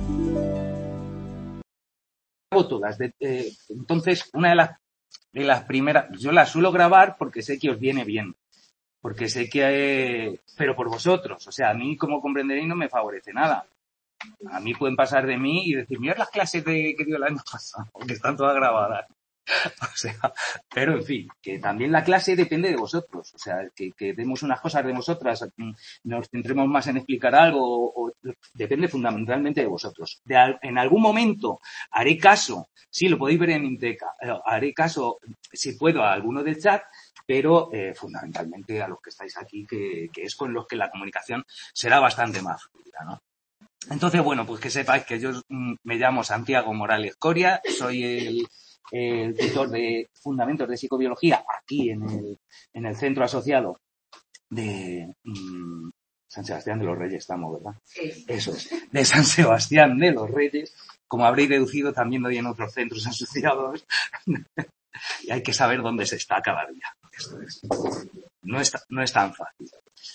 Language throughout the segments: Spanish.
Todas. Entonces, una de las primeras, yo las suelo grabar porque sé que os viene bien. Porque sé que, pero por vosotros, o sea, a mí, como comprenderéis, no me favorece nada. A mí pueden pasar de mí y decir, mirad las clases que dio el año pasado, que están todas grabadas. O sea, pero en fin, que también la clase depende de vosotros. O sea, que demos unas cosas de vosotras, nos centremos más en explicar algo, o depende fundamentalmente de vosotros. En algún momento haré caso, sí, lo podéis ver en Inteca, haré caso, si puedo, a alguno del chat, pero fundamentalmente a los que estáis aquí, que es con los que la comunicación será bastante más fluida, ¿no? Entonces, bueno, pues que sepáis que yo me llamo Santiago Morales Coria, soy el tutor de Fundamentos de Psicobiología aquí en el centro asociado de San Sebastián de los Reyes, estamos, ¿verdad? Sí. Eso es, de San Sebastián de los Reyes. Como habréis deducido, también doy en otros centros asociados y hay que saber dónde se está cada día. Esto es. No es tan fácil.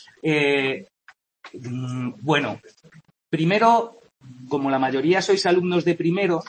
Bueno, primero, como la mayoría sois alumnos de primero,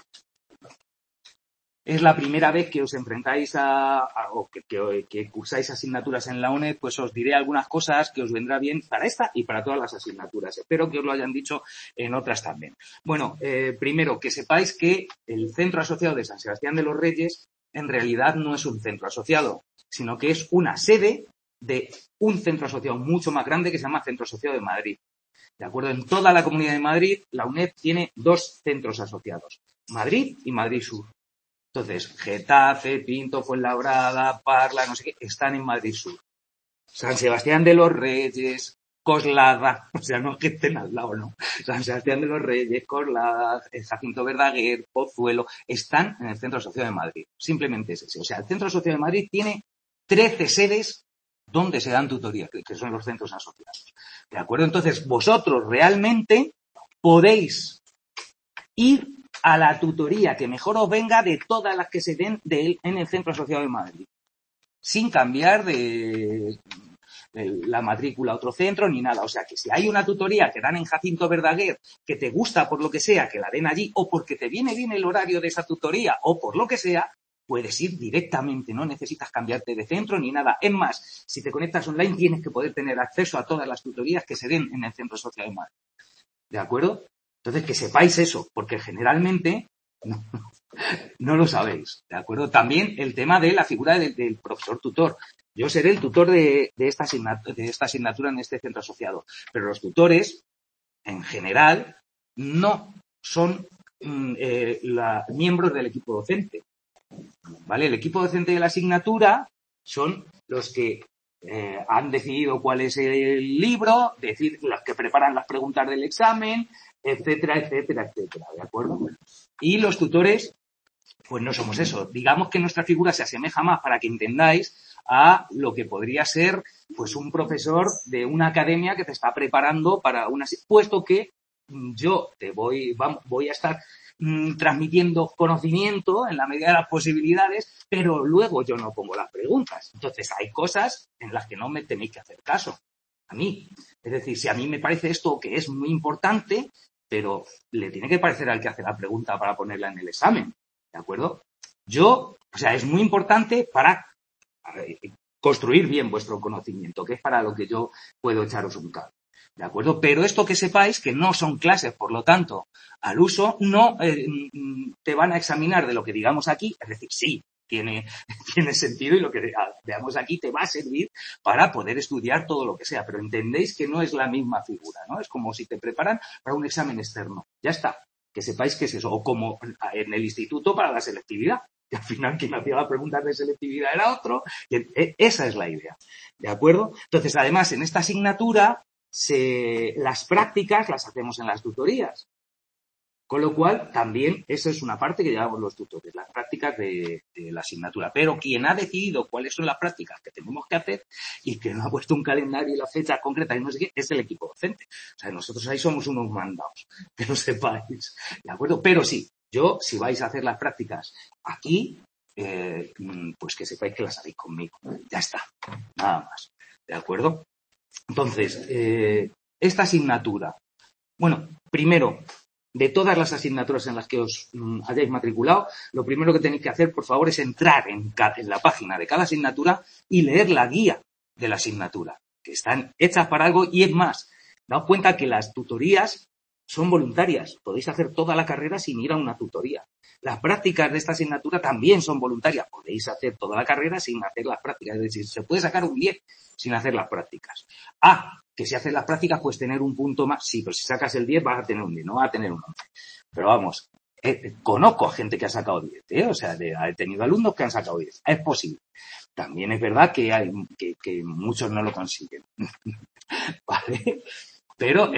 es la primera vez que os enfrentáis o que cursáis asignaturas en la UNED, pues os diré algunas cosas que os vendrá bien para esta y para todas las asignaturas. Espero que os lo hayan dicho en otras también. Bueno, primero, que sepáis que el Centro Asociado de San Sebastián de los Reyes en realidad no es un centro asociado, sino que es una sede de un centro asociado mucho más grande que se llama Centro Asociado de Madrid. ¿De acuerdo? En toda la Comunidad de Madrid, la UNED tiene 2 centros asociados, Madrid y Madrid Sur. Entonces, Getafe, Pinto, Fuenlabrada, Parla, no sé qué, están en Madrid Sur. San Sebastián de los Reyes, Coslada, o sea, no que estén al lado, no. San Sebastián de los Reyes, Coslada, Jacinto Verdaguer, Pozuelo, están en el Centro Asociado de Madrid. Simplemente es ese. O sea, el Centro Asociado de Madrid tiene 13 sedes donde se dan tutorías, que son los centros asociados. ¿De acuerdo? Entonces, vosotros realmente podéis ir a la tutoría que mejor os venga de todas las que se den en el Centro Asociado de Madrid, sin cambiar de la matrícula a otro centro ni nada. O sea, que si hay una tutoría que dan en Jacinto Verdaguer que te gusta por lo que sea, que la den allí, o porque te viene bien el horario de esa tutoría, o por lo que sea, puedes ir directamente, no necesitas cambiarte de centro ni nada. Es más, si te conectas online tienes que poder tener acceso a todas las tutorías que se den en el Centro Asociado de Madrid. ¿De acuerdo? Entonces, que sepáis eso, porque generalmente no lo sabéis, ¿de acuerdo? También el tema de la figura del profesor tutor. Yo seré el tutor de esta asignatura en este centro asociado, pero los tutores, en general, no son miembros del equipo docente, ¿vale? El equipo docente de la asignatura son los que han decidido cuál es el libro, decir, los que preparan las preguntas del examen, etcétera, etcétera, etcétera, ¿de acuerdo? Y los tutores, pues no somos eso. Digamos que nuestra figura se asemeja más, para que entendáis, a lo que podría ser pues un profesor de una academia que te está preparando para una... Puesto que yo voy a estar transmitiendo conocimiento en la medida de las posibilidades, pero luego yo no pongo las preguntas. Entonces hay cosas en las que no me tenéis que hacer caso a mí. Es decir, si a mí me parece esto que es muy importante, pero le tiene que parecer al que hace la pregunta para ponerla en el examen, ¿de acuerdo? Es muy importante para construir bien vuestro conocimiento, que es para lo que yo puedo echaros un cable. ¿De acuerdo? Pero esto que sepáis que no son clases, por lo tanto, al uso no te van a examinar de lo que digamos aquí, es decir, sí, tiene sentido y lo que veamos aquí te va a servir para poder estudiar todo lo que sea, pero entendéis que no es la misma figura, ¿no? Es como si te preparan para un examen externo. Ya está, que sepáis que es eso, o como en el instituto para la selectividad, que al final quien hacía las preguntas de selectividad era otro, y esa es la idea, ¿de acuerdo? Entonces, además, en esta asignatura las prácticas las hacemos en las tutorías. Con lo cual, también esa es una parte que llevamos los tutores, las prácticas de la asignatura. Pero quien ha decidido cuáles son las prácticas que tenemos que hacer y que no ha puesto un calendario y la fecha concreta y no sé qué, es el equipo docente. O sea, nosotros ahí somos unos mandados, que lo sepáis. ¿De acuerdo? Pero sí, si vais a hacer las prácticas aquí, pues que sepáis que las haréis conmigo. Ya está. Nada más. ¿De acuerdo? Entonces, esta asignatura. Bueno, primero, de todas las asignaturas en las que os hayáis matriculado, lo primero que tenéis que hacer, por favor, es entrar en la página de cada asignatura y leer la guía de la asignatura, que están hechas para algo y es más, daos cuenta que las tutorías son voluntarias. Podéis hacer toda la carrera sin ir a una tutoría. Las prácticas de esta asignatura también son voluntarias. Podéis hacer toda la carrera sin hacer las prácticas. Es decir, se puede sacar un 10 sin hacer las prácticas. Que si haces las prácticas puedes tener un punto más. Sí, pero si sacas el 10 vas a tener un 10, no vas a tener un 11. Pero vamos, conozco a gente que ha sacado 10, O sea, he tenido alumnos que han sacado 10. Es posible. También es verdad que que muchos no lo consiguen. ¿Vale? Pero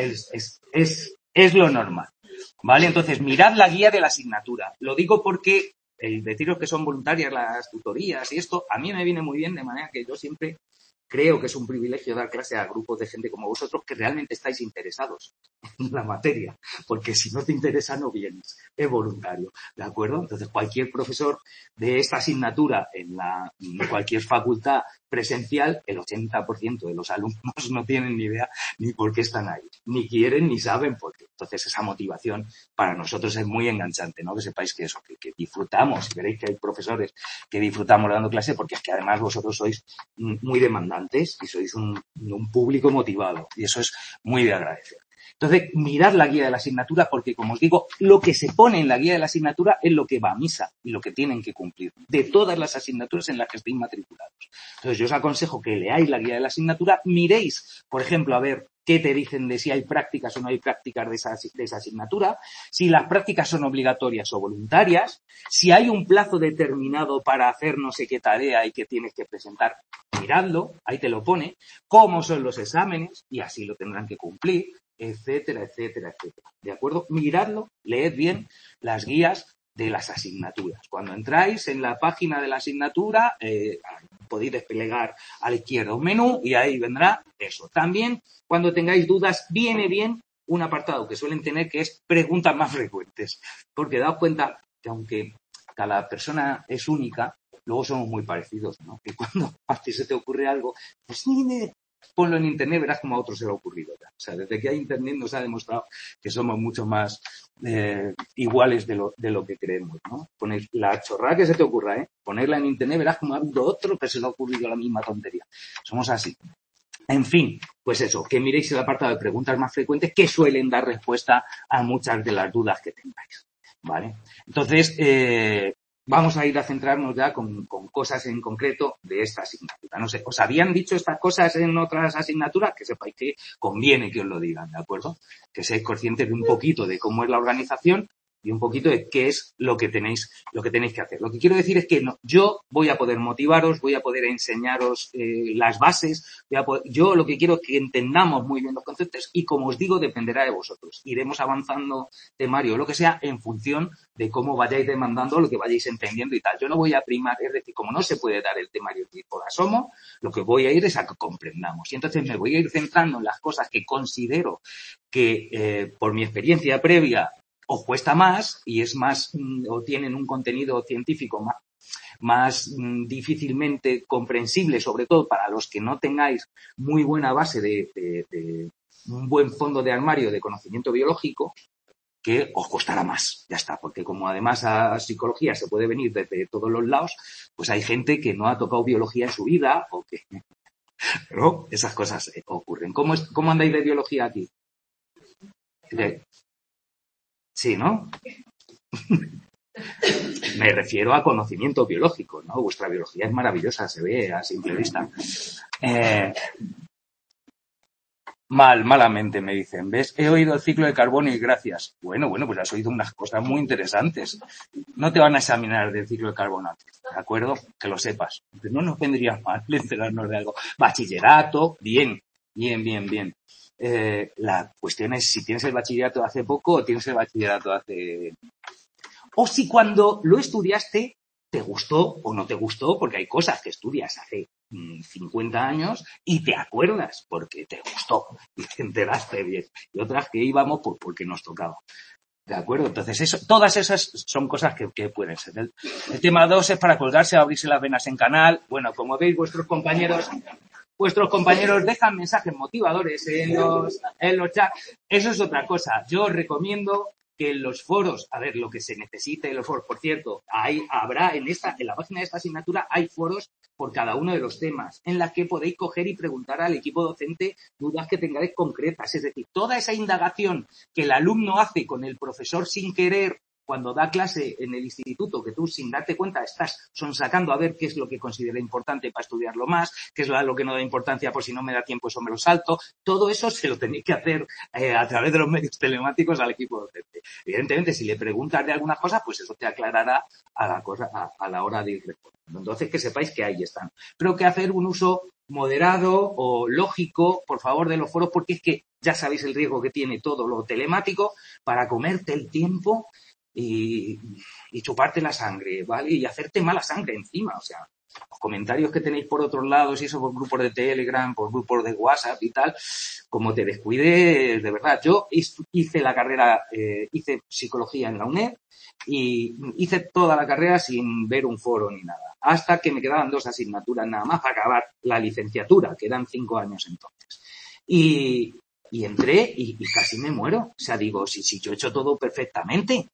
es lo normal, ¿vale? Entonces, mirad la guía de la asignatura. Lo digo porque el deciros que son voluntarias las tutorías y esto, a mí me viene muy bien, de manera que yo siempre creo que es un privilegio dar clase a grupos de gente como vosotros que realmente estáis interesados en la materia, porque si no te interesa no vienes, es voluntario, ¿de acuerdo? Entonces, cualquier profesor de esta asignatura en cualquier facultad presencial, el 80% de los alumnos no tienen ni idea ni por qué están ahí, ni quieren ni saben por qué. Entonces, esa motivación para nosotros es muy enganchante, ¿no? Que sepáis que eso, que disfrutamos, y veréis que hay profesores que disfrutamos dando clase, porque es que además vosotros sois muy demandantes y sois un público motivado, y eso es muy de agradecer. Entonces, mirad la guía de la asignatura porque, como os digo, lo que se pone en la guía de la asignatura es lo que va a misa y lo que tienen que cumplir de todas las asignaturas en las que estéis matriculados. Entonces, yo os aconsejo que leáis la guía de la asignatura, miréis, por ejemplo, a ver qué te dicen de si hay prácticas o no hay prácticas de esa asignatura, si las prácticas son obligatorias o voluntarias, si hay un plazo determinado para hacer no sé qué tarea y que tienes que presentar, miradlo, ahí te lo pone, cómo son los exámenes y así lo tendrán que cumplir, etcétera, etcétera, etcétera. ¿De acuerdo? Miradlo, leed bien las guías de las asignaturas. Cuando entráis en la página de la asignatura, podéis desplegar a la izquierda un menú y ahí vendrá eso. También, cuando tengáis dudas, viene bien un apartado que suelen tener que es preguntas más frecuentes. Porque daos cuenta que aunque cada persona es única, luego somos muy parecidos, ¿no? Que cuando a ti se te ocurre algo, pues ponlo en internet, verás como a otros se le ha ocurrido. O sea, desde que hay internet nos ha demostrado que somos mucho más iguales de lo que creemos, ¿no? Poner la chorrada que se te ocurra, ponerla en internet, verás como a otro que se le ha ocurrido la misma tontería. Somos así. En fin, pues eso, que miréis el apartado de preguntas más frecuentes que suelen dar respuesta a muchas de las dudas que tengáis, ¿vale? Entonces, vamos a ir a centrarnos ya con cosas en concreto de esta asignatura. No sé, ¿os habían dicho estas cosas en otras asignaturas? Que sepáis que conviene que os lo digan, ¿de acuerdo? Que seáis conscientes de un poquito de cómo es la organización y un poquito de qué es lo que tenéis que hacer. Lo que quiero decir es que yo voy a poder motivaros, voy a poder enseñaros las bases, yo lo que quiero es que entendamos muy bien los conceptos y, como os digo, dependerá de vosotros. Iremos avanzando temario o lo que sea en función de cómo vayáis demandando lo que vayáis entendiendo y tal. Yo no voy a primar, es decir, como no se puede dar el temario por asomo, lo que voy a ir es a que comprendamos. Y entonces me voy a ir centrando en las cosas que considero que, por mi experiencia previa, os cuesta más y es más, o tienen un contenido científico más difícilmente comprensible, sobre todo para los que no tengáis muy buena base de un buen fondo de armario de conocimiento biológico, que os costará más, ya está, porque como además a psicología se puede venir desde todos los lados, pues hay gente que no ha tocado biología en su vida o que... Pero esas cosas ocurren. ¿Cómo andáis de biología aquí? Sí, ¿no? Me refiero a conocimiento biológico, ¿no? Vuestra biología es maravillosa, se ve a simple vista. Malamente me dicen, ¿ves? He oído el ciclo de carbono y gracias. Bueno, pues has oído unas cosas muy interesantes. No te van a examinar del ciclo de carbono, ¿de acuerdo? Que lo sepas. No nos vendría mal enterarnos de algo. Bachillerato, bien. La cuestión es si tienes el bachillerato hace poco o tienes el bachillerato hace... O si cuando lo estudiaste te gustó o no te gustó, porque hay cosas que estudias hace 50 años y te acuerdas porque te gustó y te enteraste bien. Y otras que íbamos porque nos tocaba. ¿De acuerdo? Entonces, todas esas son cosas que pueden ser. El tema 2 es para colgarse, abrirse las venas en canal. Bueno, como veis, vuestros compañeros dejan mensajes motivadores en los chats. Eso es otra cosa. Yo os recomiendo que en los foros, a ver, lo que se necesite en los foros, por cierto, habrá en la página de esta asignatura hay foros por cada uno de los temas, en las que podéis coger y preguntar al equipo docente dudas que tengáis concretas. Es decir, toda esa indagación que el alumno hace con el profesor sin querer cuando da clase en el instituto, que tú sin darte cuenta estás sonsacando a ver qué es lo que considera importante para estudiarlo más, qué es lo que no da importancia por si no me da tiempo, eso me lo salto. Todo eso se lo tenéis que hacer a través de los medios telemáticos al equipo docente. Evidentemente, si le preguntas de algunas cosas, pues eso te aclarará a la hora de ir respondiendo. Entonces, que sepáis que ahí están. Pero que hacer un uso moderado o lógico, por favor, de los foros, porque es que ya sabéis el riesgo que tiene todo lo telemático para comerte el tiempo y chuparte la sangre, ¿vale? Y hacerte mala sangre encima, o sea, los comentarios que tenéis por otros lados y eso por grupos de Telegram, por grupos de WhatsApp y tal, como te descuides, de verdad. Yo hice la carrera, hice psicología en la UNED y hice toda la carrera sin ver un foro ni nada, hasta que me quedaban 2 asignaturas nada más para acabar la licenciatura, que eran 5 años entonces. Y entré y casi me muero. O sea, digo, si yo he hecho todo perfectamente,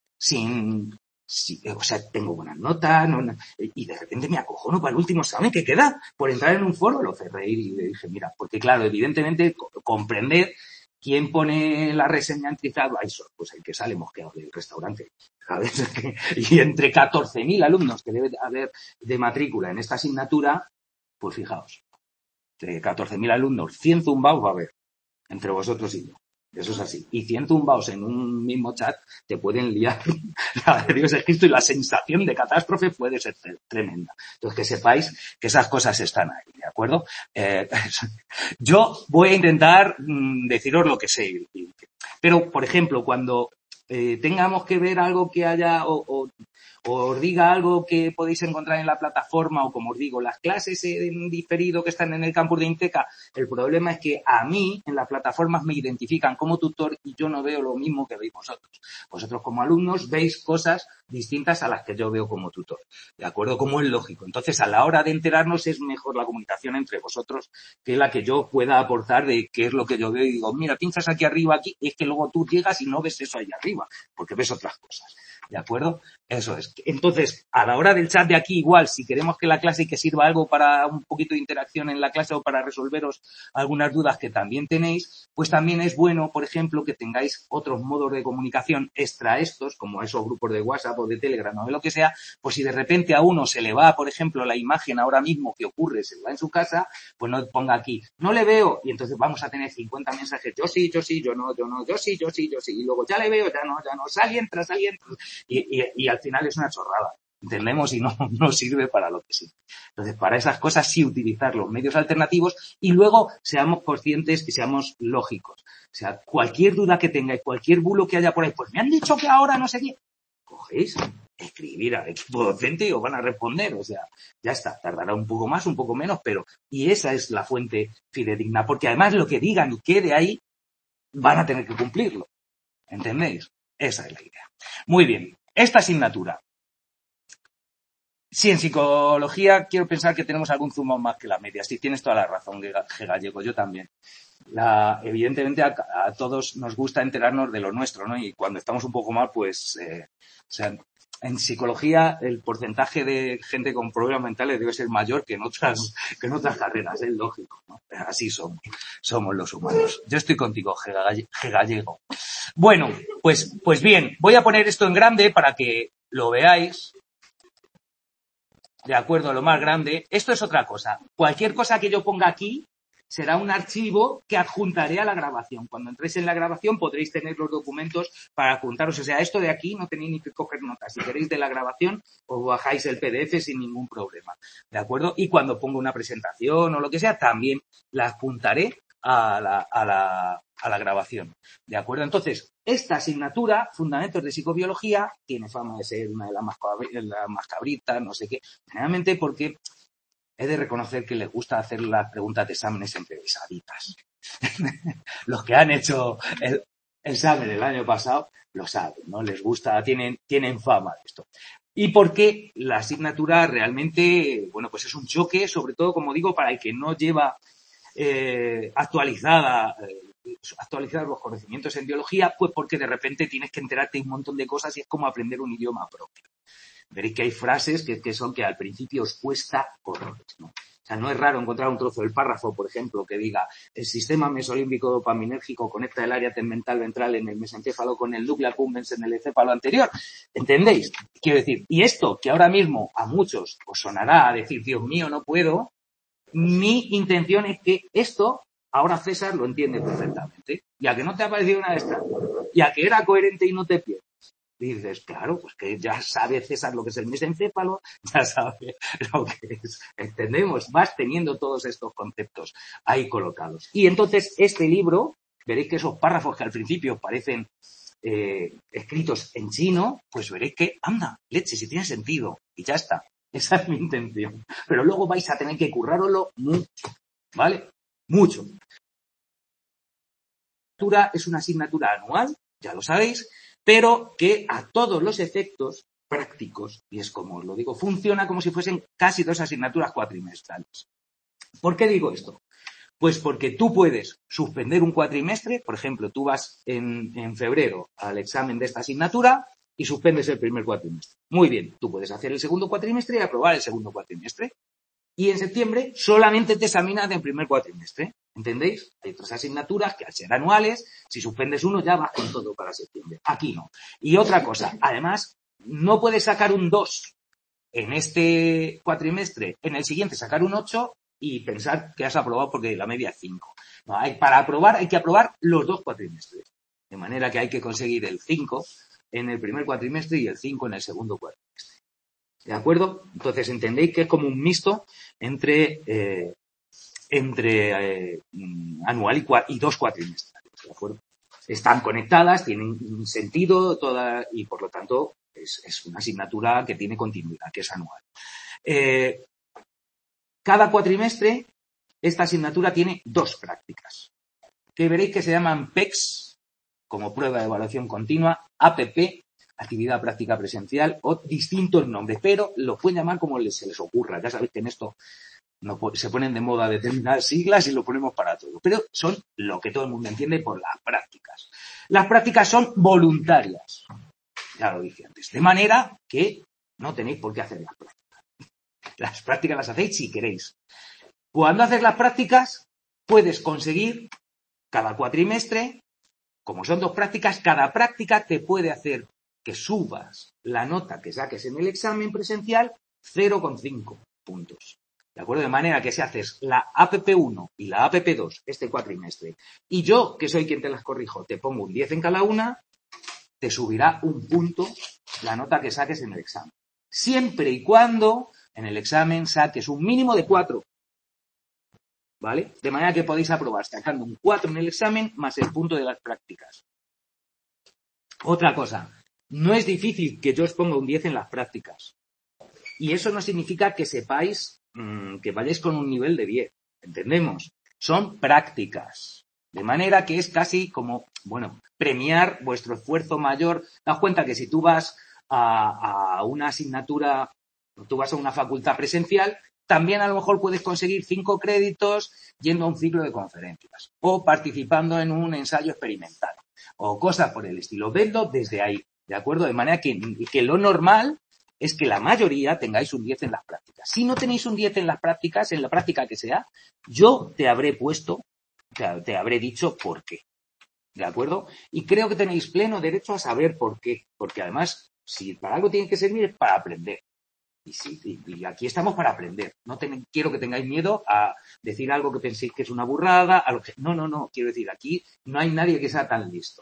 o sea, tengo buenas notas, y de repente me acojono para el último examen que queda por entrar en un foro, lo cerré y le dije, mira, porque claro, evidentemente comprender quién pone la reseña en TripAdvisor, pues el que sale mosqueado del restaurante, ¿sabes? Y entre 14.000 alumnos que debe haber de matrícula en esta asignatura, pues fijaos, de 14.000 alumnos, 100 zumbaos va a haber entre vosotros y yo. Eso es así. Y 100 zumbaos en un mismo chat te pueden liar la de Dios es Cristo y la sensación de catástrofe puede ser tremenda. Entonces, que sepáis que esas cosas están ahí, ¿de acuerdo? Yo voy a intentar deciros lo que sé. Pero, por ejemplo, cuando tengamos que ver algo que haya o os diga algo que podéis encontrar en la plataforma o, como os digo, las clases en diferido que están en el campus de Inteca, el problema es que a mí en las plataformas me identifican como tutor y yo no veo lo mismo que veis vosotros. Vosotros como alumnos veis cosas distintas a las que yo veo como tutor, ¿de acuerdo? Como es lógico. Entonces, a la hora de enterarnos es mejor la comunicación entre vosotros que la que yo pueda aportar de qué es lo que yo veo y digo, mira, pinchas aquí arriba, aquí, y es que luego tú llegas y no ves eso ahí arriba, porque ves otras cosas. ¿De acuerdo? Eso es. Entonces, a la hora del chat de aquí, igual, si queremos que la clase que sirva algo para un poquito de interacción en la clase o para resolveros algunas dudas que también tenéis, pues también es bueno, por ejemplo, que tengáis otros modos de comunicación extra estos, como esos grupos de WhatsApp o de Telegram o de lo que sea, pues si de repente a uno se le va, por ejemplo, la imagen ahora mismo que ocurre, se le va en su casa, pues no ponga aquí, no le veo, y entonces vamos a tener 50 mensajes, yo sí, yo no, yo sí, y luego ya le veo, ya no, sal y entra, y al final es una chorrada, entendemos, y no sirve para lo que sirve. Entonces, para esas cosas sí utilizar los medios alternativos y luego seamos conscientes y seamos lógicos. O sea, cualquier duda que tengáis, cualquier bulo que haya por ahí, pues me han dicho que ahora no sé qué, cogéis, escribir al equipo docente y os van a responder, o sea, ya está, tardará un poco más, un poco menos, pero, y esa es la fuente fidedigna, porque además lo que digan y quede ahí, van a tener que cumplirlo, ¿entendéis? Esa es la idea. Muy bien, esta asignatura. Sí, en psicología quiero pensar que tenemos algún zumo más que la media. Sí, tienes toda la razón, G. Gallego, yo también. Evidentemente a todos nos gusta enterarnos de lo nuestro, ¿no? Y cuando estamos un poco mal, pues, o sea, en psicología el porcentaje de gente con problemas mentales debe ser mayor que en otras carreras, es lógico, ¿no? Así somos los humanos. Yo estoy contigo, G. Gallego. Bueno, pues bien, voy a poner esto en grande para que lo veáis. De acuerdo, lo más grande. Esto es otra cosa. Cualquier cosa que yo ponga aquí será un archivo que adjuntaré a la grabación. Cuando entréis en la grabación podréis tener los documentos para adjuntaros. O sea, esto de aquí no tenéis ni que coger notas. Si queréis de la grabación, os bajáis el PDF sin ningún problema. ¿De acuerdo? Y cuando ponga una presentación o lo que sea, también la adjuntaré a la grabación. ¿De acuerdo? Entonces, esta asignatura, Fundamentos de Psicobiología, tiene fama de ser una de las más cabritas, no sé qué, generalmente porque he de reconocer que les gusta hacer las preguntas de exámenes improvisaditas. Los que han hecho el examen el año pasado lo saben, ¿no? Les gusta, tienen fama de esto. Y porque la asignatura realmente, bueno, pues es un choque, sobre todo, como digo, para el que no lleva actualizada actualizar los conocimientos en biología, pues porque de repente tienes que enterarte de un montón de cosas y es como aprender un idioma propio. Veréis que hay frases que son que al principio os cuesta horrores, ¿no? O sea, no es raro encontrar un trozo del párrafo, por ejemplo, que diga el sistema mesolímbico dopaminérgico conecta el área tegmental ventral en el mesencéfalo con el núcleo accumbens en el encéfalo anterior. ¿Entendéis? Quiero decir, y esto que ahora mismo a muchos os sonará a decir, Dios mío, no puedo, mi intención es que esto ahora César lo entiende perfectamente. Y a que no te ha parecido una de estas, y a que era coherente y no te pierdes. Y dices, claro, pues que ya sabe César lo que es el mesencéfalo, ya sabe lo que es. Entendemos, vas teniendo todos estos conceptos ahí colocados. Y entonces este libro, veréis que esos párrafos que al principio parecen escritos en chino, pues veréis que, anda, leche, si tiene sentido. Y ya está. Esa es mi intención. Pero luego vais a tener que currároslo mucho, ¿vale? Mucho. Es una asignatura anual, ya lo sabéis, pero que a todos los efectos prácticos, y es como os lo digo, funciona como si fuesen casi 2 asignaturas cuatrimestrales. ¿Por qué digo esto? Pues porque tú puedes suspender un cuatrimestre, por ejemplo, tú vas en febrero al examen de esta asignatura y suspendes el primer cuatrimestre. Muy bien, tú puedes hacer el segundo cuatrimestre y aprobar el segundo cuatrimestre. Y en septiembre solamente te examinas del primer cuatrimestre. ¿Entendéis? Hay otras asignaturas que al ser anuales, si suspendes uno ya vas con todo para septiembre. Aquí no. Y otra cosa, además, no puedes sacar un 2 en este cuatrimestre, en el siguiente sacar un 8 y pensar que has aprobado porque la media es 5. No, para aprobar hay que aprobar los 2 cuatrimestres. De manera que hay que conseguir el 5 en el primer cuatrimestre y el 5 en el segundo cuatrimestre. ¿De acuerdo? Entonces entendéis que es como un mixto entre anual y 2 cuatrimestrales. ¿De acuerdo? Están conectadas, tienen sentido y por lo tanto es una asignatura que tiene continuidad, que es anual. Cada cuatrimestre esta asignatura tiene 2 prácticas, que veréis que se llaman PECs, como prueba de evaluación continua, APP, actividad práctica presencial, o distintos nombres, pero lo pueden llamar como se les ocurra. Ya sabéis que en esto no se ponen de moda determinadas siglas y lo ponemos para todo, pero son lo que todo el mundo entiende por las prácticas. Las prácticas son voluntarias, ya lo dije antes, de manera que no tenéis por qué hacer las prácticas. Las prácticas las hacéis si queréis. Cuando haces las prácticas, puedes conseguir cada cuatrimestre, como son 2 prácticas, cada práctica te puede hacer que subas la nota que saques en el examen presencial 0,5 puntos. ¿De acuerdo? De manera que si haces la APP1 y la APP2 este cuatrimestre, y yo, que soy quien te las corrijo, te pongo un 10 en cada una, te subirá 1 punto la nota que saques en el examen. Siempre y cuando en el examen saques un mínimo de 4. ¿Vale? De manera que podéis aprobar sacando un 4 en el examen más el punto de las prácticas. Otra cosa, no es difícil que yo os ponga un 10 en las prácticas. Y eso no significa que sepáis que vayáis con un nivel de 10. ¿Entendemos? Son prácticas. De manera que es casi como, premiar vuestro esfuerzo mayor. Daos cuenta que si tú vas a una asignatura, tú vas a una facultad presencial, también a lo mejor puedes conseguir 5 créditos yendo a un ciclo de conferencias o participando en un ensayo experimental o cosas por el estilo. Vedlo desde ahí, ¿de acuerdo? De manera que lo normal es que la mayoría tengáis un 10 en las prácticas. Si no tenéis un 10 en las prácticas, en la práctica que sea, yo te habré te habré dicho por qué. ¿De acuerdo? Y creo que tenéis pleno derecho a saber por qué. Porque además, si para algo tiene que servir, es para aprender. Y aquí estamos para aprender. No quiero que tengáis miedo a decir algo que penséis que es una burrada. No. Quiero decir, aquí no hay nadie que sea tan listo.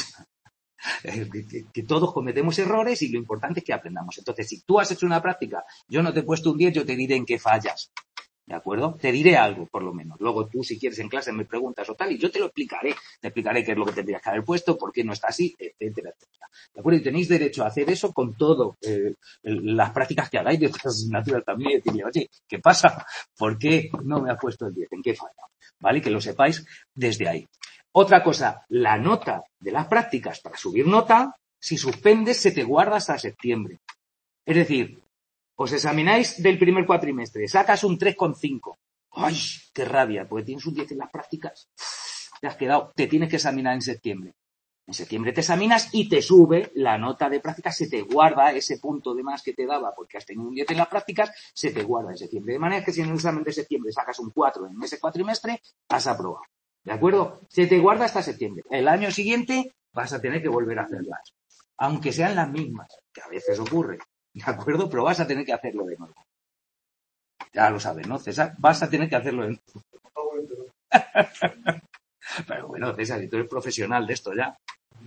Que todos cometemos errores y lo importante es que aprendamos. Entonces, si tú has hecho una práctica, yo no te he puesto un 10, yo te diré en qué fallas. ¿De acuerdo? Te diré algo, por lo menos. Luego tú, si quieres, en clase me preguntas o tal, y yo te lo explicaré. Te explicaré qué es lo que tendrías que haber puesto, por qué no está así, etcétera, etcétera. ¿De acuerdo? Y tenéis derecho a hacer eso con todo las prácticas que hagáis de otras asignaturas también. Y decirle, oye, ¿qué pasa? ¿Por qué no me has puesto el 10? ¿En qué falla? ¿Vale? Y que lo sepáis desde ahí. Otra cosa, la nota de las prácticas para subir nota, si suspendes, se te guarda hasta septiembre. Es decir, os examináis del primer cuatrimestre, sacas un 3,5. ¡Ay, qué rabia! Porque tienes un 10 en las prácticas. te has quedado, te tienes que examinar en septiembre. En septiembre te examinas y te sube la nota de prácticas, se te guarda ese punto de más que te daba porque has tenido un 10 en las prácticas, se te guarda en septiembre. De manera que si en el examen de septiembre sacas un 4 en ese cuatrimestre, has aprobado. ¿De acuerdo? Se te guarda hasta septiembre. El año siguiente vas a tener que volver a hacerlas. Aunque sean las mismas, que a veces ocurre. ¿De acuerdo? Pero vas a tener que hacerlo de nuevo. Ya lo sabes, ¿no, César? Vas a tener que hacerlo de nuevo. Pero bueno, César, si tú eres profesional de esto ya.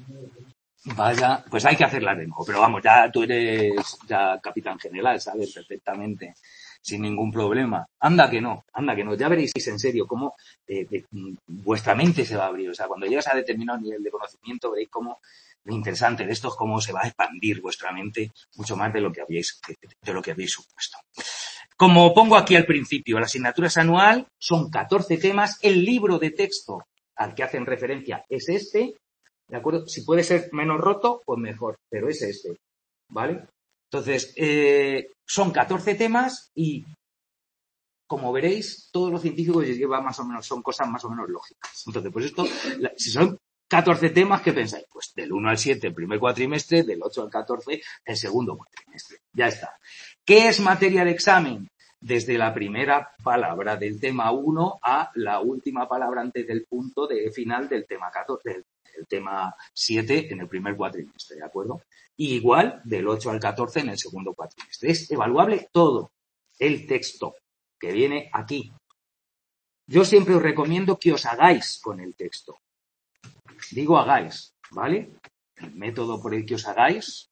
Vaya, pues hay que hacerla de nuevo. Pero vamos, ya tú eres ya capitán general, ¿sabes? Perfectamente, sin ningún problema. Anda que no. Ya veréis en serio cómo vuestra mente se va a abrir. O sea, cuando llegas a determinado nivel de conocimiento, veréis cómo lo interesante de esto es cómo se va a expandir vuestra mente mucho más de lo que habíais supuesto. Como pongo aquí al principio, la asignatura es anual, son 14 temas. El libro de texto al que hacen referencia es este. ¿De acuerdo? Si puede ser menos roto, pues mejor, pero es este, ¿vale? Entonces, son 14 temas y, como veréis, todos los científicos llevan más o menos, son cosas más o menos lógicas. Entonces, pues esto, si son 14 temas, ¿qué pensáis? Pues del 1 al 7 el primer cuatrimestre, del 8 al 14 el segundo cuatrimestre. Ya está. ¿Qué es materia de examen? Desde la primera palabra del tema 1 a la última palabra antes del punto de final del tema 14, el tema 7 en el primer cuatrimestre, ¿de acuerdo? Y igual del 8 al 14 en el segundo cuatrimestre. Es evaluable todo el texto que viene aquí. Yo siempre os recomiendo que os hagáis con el texto. Digo hagáis, ¿vale? El método por el que os hagáis,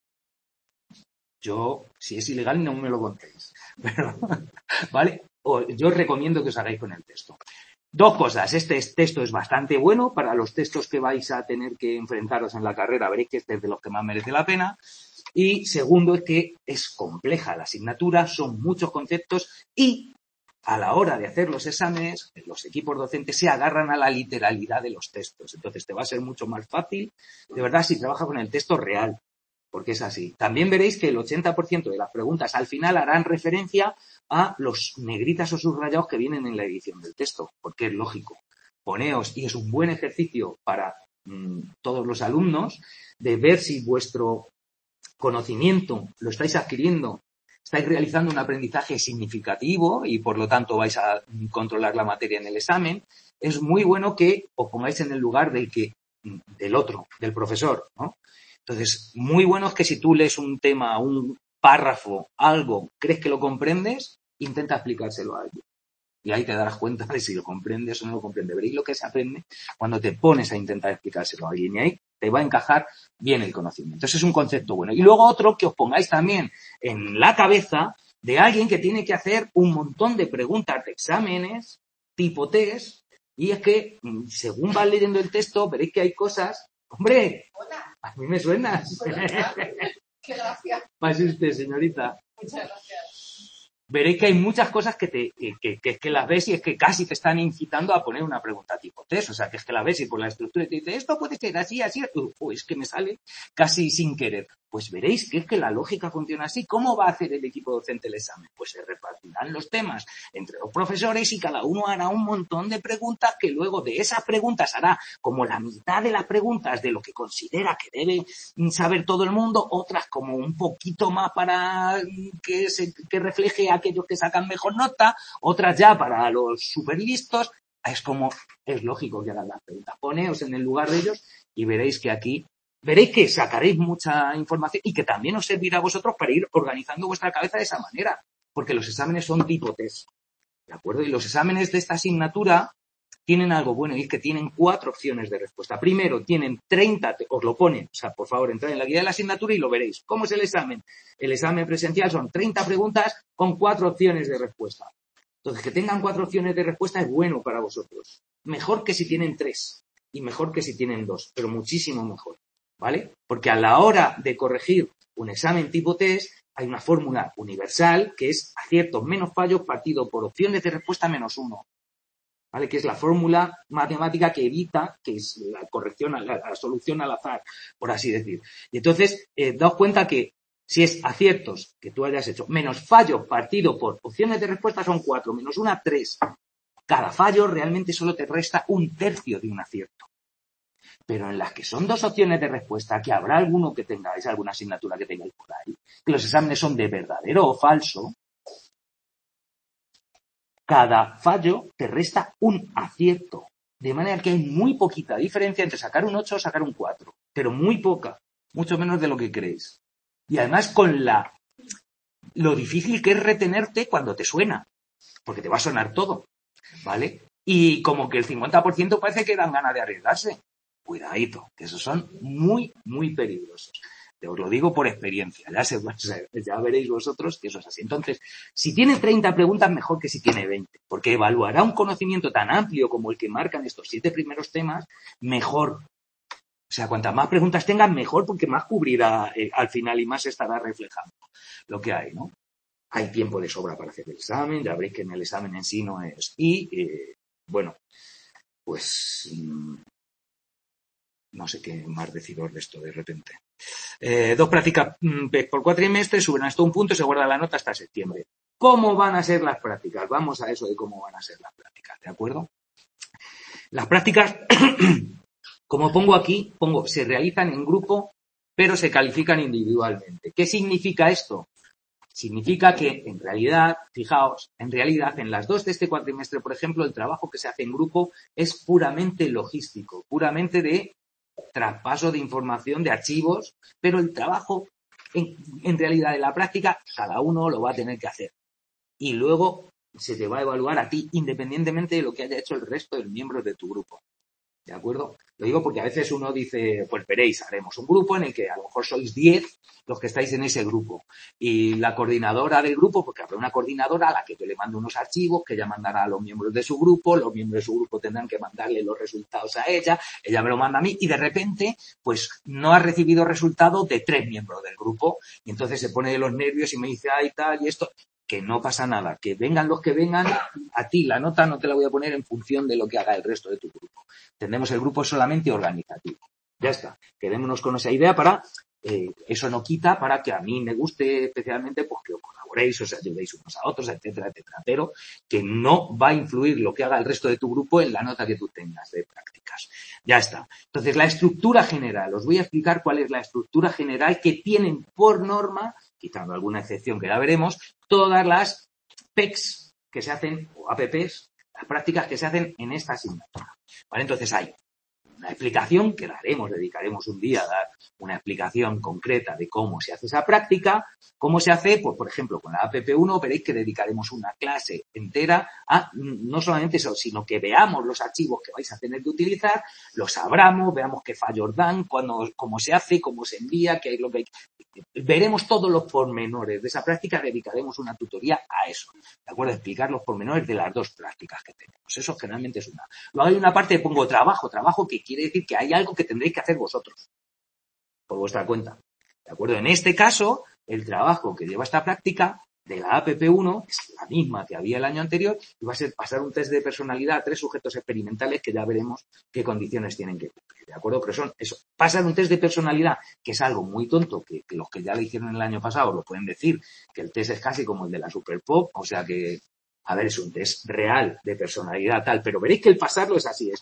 yo, si es ilegal, no me lo contéis. Pero, ¿vale? Yo os recomiendo que os hagáis con el texto. Dos cosas. Este texto es bastante bueno para los textos que vais a tener que enfrentaros en la carrera. Veréis que este es de los que más merece la pena. Y segundo es que es compleja la asignatura, son muchos conceptos y a la hora de hacer los exámenes, los equipos docentes se agarran a la literalidad de los textos. Entonces te va a ser mucho más fácil, de verdad, si trabajas con el texto real, porque es así. También veréis que el 80% de las preguntas al final harán referencia a los negritas o subrayados que vienen en la edición del texto, porque es lógico. Poneos, y es un buen ejercicio para todos los alumnos, de ver si vuestro conocimiento lo estáis adquiriendo, estáis realizando un aprendizaje significativo y por lo tanto vais a controlar la materia en el examen. Es muy bueno que os pongáis en el lugar del otro, del profesor, ¿no? Entonces, muy bueno es que si tú lees un tema, un párrafo, algo, crees que lo comprendes, intenta explicárselo a alguien. Y ahí te darás cuenta de si lo comprendes o no lo comprendes. Veréis lo que se aprende cuando te pones a intentar explicárselo a alguien. Y ahí te va a encajar bien el conocimiento. Entonces es un concepto bueno. Y luego otro que os pongáis también en la cabeza de alguien que tiene que hacer un montón de preguntas de exámenes, tipo test. Y es que, según vas leyendo el texto, veréis que hay cosas... ¡Hombre! Hola. A mí me suenas. ¡Qué gracia! Pase usted, señorita. Muchas gracias. Veréis que hay muchas cosas que las ves y es que casi te están incitando a poner una pregunta tipo test. O sea, que es que la ves y por la estructura te dice, esto puede ser así, así. Es que me sale casi sin querer. Pues veréis que es que la lógica funciona así. ¿Cómo va a hacer el equipo docente el examen? Pues se repartirán los temas entre los profesores y cada uno hará un montón de preguntas que luego de esas preguntas hará como la mitad de las preguntas de lo que considera que debe saber todo el mundo, otras como un poquito más para que refleje a aquellos que sacan mejor nota, otras ya para los super listos. Es lógico que hagan las preguntas. Poneos en el lugar de ellos y veréis que sacaréis mucha información y que también os servirá a vosotros para ir organizando vuestra cabeza de esa manera, porque los exámenes son tipo test, ¿de acuerdo? Y los exámenes de esta asignatura tienen algo bueno y es que tienen 4 opciones de respuesta. Primero, tienen 30, os lo ponen, o sea, por favor, entrad en la guía de la asignatura y lo veréis. ¿Cómo es el examen? El examen presencial son 30 preguntas con 4 opciones de respuesta. Entonces, que tengan 4 opciones de respuesta es bueno para vosotros. Mejor que si tienen 3 y mejor que si tienen 2, pero muchísimo mejor, ¿vale? Porque a la hora de corregir un examen tipo test hay una fórmula universal que es aciertos menos fallos partido por opciones de respuesta menos 1. ¿Vale? Que es la fórmula matemática que evita que es la corrección, la solución al azar, por así decir. Y entonces, daos cuenta que si es aciertos que tú hayas hecho menos fallos partido por opciones de respuesta son 4, menos 1, 3. cada fallo realmente solo te resta 1/3 de un acierto. Pero en las que son 2 opciones de respuesta, que habrá alguno que tengáis, alguna asignatura que tengáis por ahí, que los exámenes son de verdadero o falso, cada fallo te resta un acierto. De manera que hay muy poquita diferencia entre sacar un 8 o sacar un 4. Pero muy poca. Mucho menos de lo que creéis. Y además con lo difícil que es retenerte cuando te suena. Porque te va a sonar todo. ¿Vale? Y como que el 50% parece que dan ganas de arriesgarse. Cuidadito, que esos son muy, muy peligrosos. Os lo digo por experiencia, ya veréis vosotros que eso es así. Entonces, si tiene 30 preguntas, mejor que si tiene 20, porque evaluará un conocimiento tan amplio como el que marcan estos 7 primeros temas, mejor. O sea, cuantas más preguntas tengan, mejor, porque más cubrirá al final y más estará reflejando lo que hay, ¿no? Hay tiempo de sobra para hacer el examen, ya veréis que en el examen en sí no es. Y, bueno, pues no sé qué más deciros de esto de repente. 2 prácticas por cuatrimestre, suben hasta un punto y se guarda la nota hasta septiembre. ¿Cómo van a ser las prácticas? Vamos a eso de cómo van a ser las prácticas, ¿de acuerdo? Las prácticas, como pongo aquí, se realizan en grupo, pero se califican individualmente. ¿Qué significa esto? Significa que, en realidad, fijaos, en las 2 de este cuatrimestre, por ejemplo, el trabajo que se hace en grupo es puramente logístico, puramente de traspaso de información, de archivos, pero el trabajo, en realidad, en la práctica, cada uno lo va a tener que hacer. Y luego se te va a evaluar a ti, independientemente de lo que haya hecho el resto de miembros de tu grupo. ¿De acuerdo? Lo digo porque a veces uno dice, pues veréis, haremos un grupo en el que a lo mejor sois 10 los que estáis en ese grupo. Y la coordinadora del grupo, porque habrá una coordinadora a la que yo le mando unos archivos que ella mandará a los miembros de su grupo, los miembros de su grupo tendrán que mandarle los resultados a ella me lo manda a mí y de repente, pues no ha recibido resultado de 3 miembros del grupo y entonces se pone de los nervios y me dice, ay, tal, y esto. Que no pasa nada, que vengan los que vengan, a ti la nota no te la voy a poner en función de lo que haga el resto de tu grupo. Tenemos el grupo solamente organizativo. Ya está, quedémonos con esa idea para, eso no quita para que a mí me guste especialmente, pues que os colaboréis, os ayudéis unos a otros, etcétera, etcétera, pero que no va a influir lo que haga el resto de tu grupo en la nota que tú tengas de prácticas. Ya está. Entonces, la estructura general, os voy a explicar cuál es la estructura general que tienen por norma, quitando alguna excepción que ya veremos, todas las PECs que se hacen, o APPs, las prácticas que se hacen en esta asignatura. ¿Vale? Entonces hay una explicación que dedicaremos un día a dar una explicación concreta de cómo se hace esa práctica. ¿Cómo se hace? Pues, por ejemplo, con la APP1 veréis que dedicaremos una clase entera a no solamente eso, sino que veamos los archivos que vais a tener que utilizar, los abramos, veamos qué fallos dan, cómo se hace, cómo se envía, qué es lo que hay. Veremos todos los pormenores de esa práctica, dedicaremos una tutoría a eso, ¿de acuerdo? Explicar los pormenores de las 2 prácticas que tenemos. Eso generalmente es una. Luego hay una parte que pongo trabajo que quiere decir que hay algo que tendréis que hacer vosotros, por vuestra cuenta, ¿de acuerdo? En este caso, el trabajo que lleva esta práctica de la APP1 es la misma que había el año anterior y va a ser pasar un test de personalidad a 3 sujetos experimentales que ya veremos qué condiciones tienen que cumplir, ¿de acuerdo? Pero son eso, pasar un test de personalidad, que es algo muy tonto, que los que ya lo hicieron el año pasado lo pueden decir, que el test es casi como el de la Super Pop, o sea que, a ver, es un test real de personalidad tal, pero veréis que el pasarlo es así,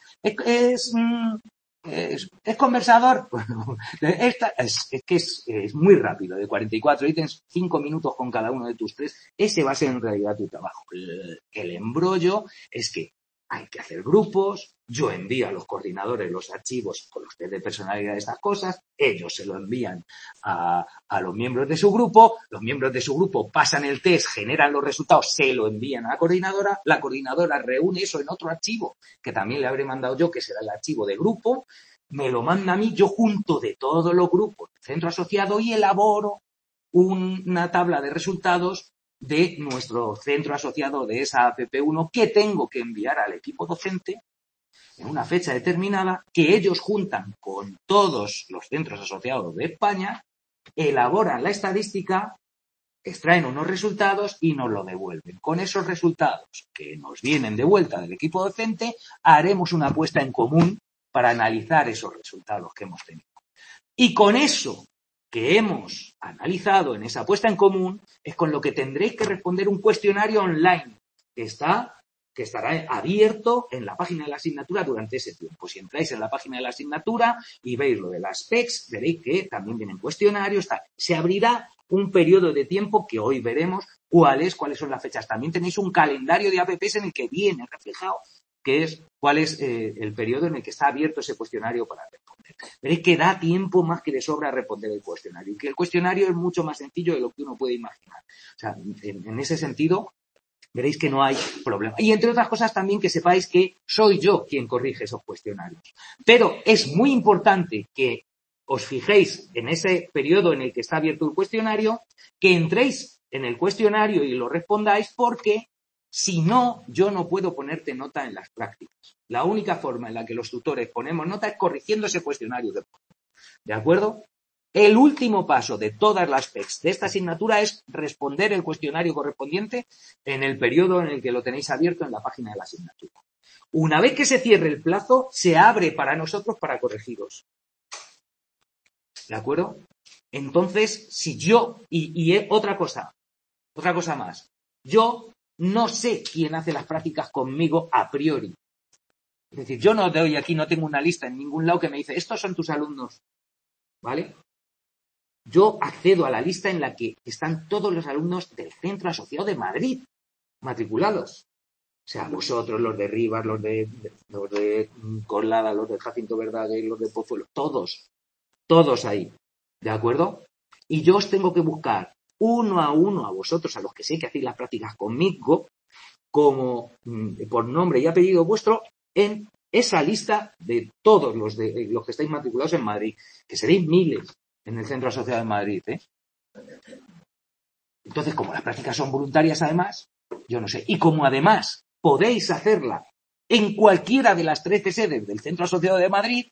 ¿es conversador? Bueno, es que es muy rápido, de 44 ítems, 5 minutos con cada uno de tus 3, ese va a ser en realidad tu trabajo. El embrollo es que hay que hacer grupos, yo envío a los coordinadores los archivos con los test de personalidad de estas cosas, ellos se lo envían a los miembros de su grupo, los miembros de su grupo pasan el test, generan los resultados, se lo envían a la coordinadora reúne eso en otro archivo, que también le habré mandado yo, que será el archivo de grupo, me lo manda a mí, yo junto de todos los grupos del centro asociado y elaboro una tabla de resultados de nuestro centro asociado de esa APP1 que tengo que enviar al equipo docente en una fecha determinada, que ellos juntan con todos los centros asociados de España, elaboran la estadística, extraen unos resultados y nos lo devuelven. Con esos resultados que nos vienen de vuelta del equipo docente, haremos una apuesta en común para analizar esos resultados que hemos tenido. Y con eso que hemos analizado en esa puesta en común es con lo que tendréis que responder un cuestionario online que está que estará abierto en la página de la asignatura durante ese tiempo. Si entráis en la página de la asignatura y veis lo de las PECs, veréis que también vienen cuestionarios, se abrirá un periodo de tiempo que hoy veremos cuáles son las fechas. También tenéis un calendario de APPs en el que viene reflejado cuál es el periodo en el que está abierto ese cuestionario para responder. Veréis que da tiempo más que de sobra a responder el cuestionario y que el cuestionario es mucho más sencillo de lo que uno puede imaginar. O sea, en ese sentido, veréis que no hay problema. Y entre otras cosas también que sepáis que soy yo quien corrige esos cuestionarios. Pero es muy importante que os fijéis en ese periodo en el que está abierto el cuestionario, que entréis en el cuestionario y lo respondáis, porque si no, yo no puedo ponerte nota en las prácticas. La única forma en la que los tutores ponemos nota es corrigiendo ese cuestionario. ¿De acuerdo? El último paso de todas las PECs de esta asignatura es responder el cuestionario correspondiente en el periodo en el que lo tenéis abierto en la página de la asignatura. Una vez que se cierre el plazo, se abre para nosotros para corregiros. ¿De acuerdo? Entonces, si yo, otra cosa más, yo no sé quién hace las prácticas conmigo a priori. Es decir, yo no doy aquí, no tengo una lista en ningún lado que me dice, estos son tus alumnos, ¿vale? Yo accedo a la lista en la que están todos los alumnos del Centro Asociado de Madrid matriculados. O sea, vosotros, los de Rivas, los de Colada, los de Jacinto Verdaguer, los de Pozuelo, todos ahí, ¿de acuerdo? Y yo os tengo que buscar uno a vosotros, a los que sé que hacéis las prácticas conmigo, como por nombre y apellido vuestro, en esa lista de todos los que estáis matriculados en Madrid, que seréis miles en el Centro Asociado de Madrid, ¿eh? Entonces, como las prácticas son voluntarias, además, yo no sé. Y como además podéis hacerla en cualquiera de las 13 sedes del Centro Asociado de Madrid,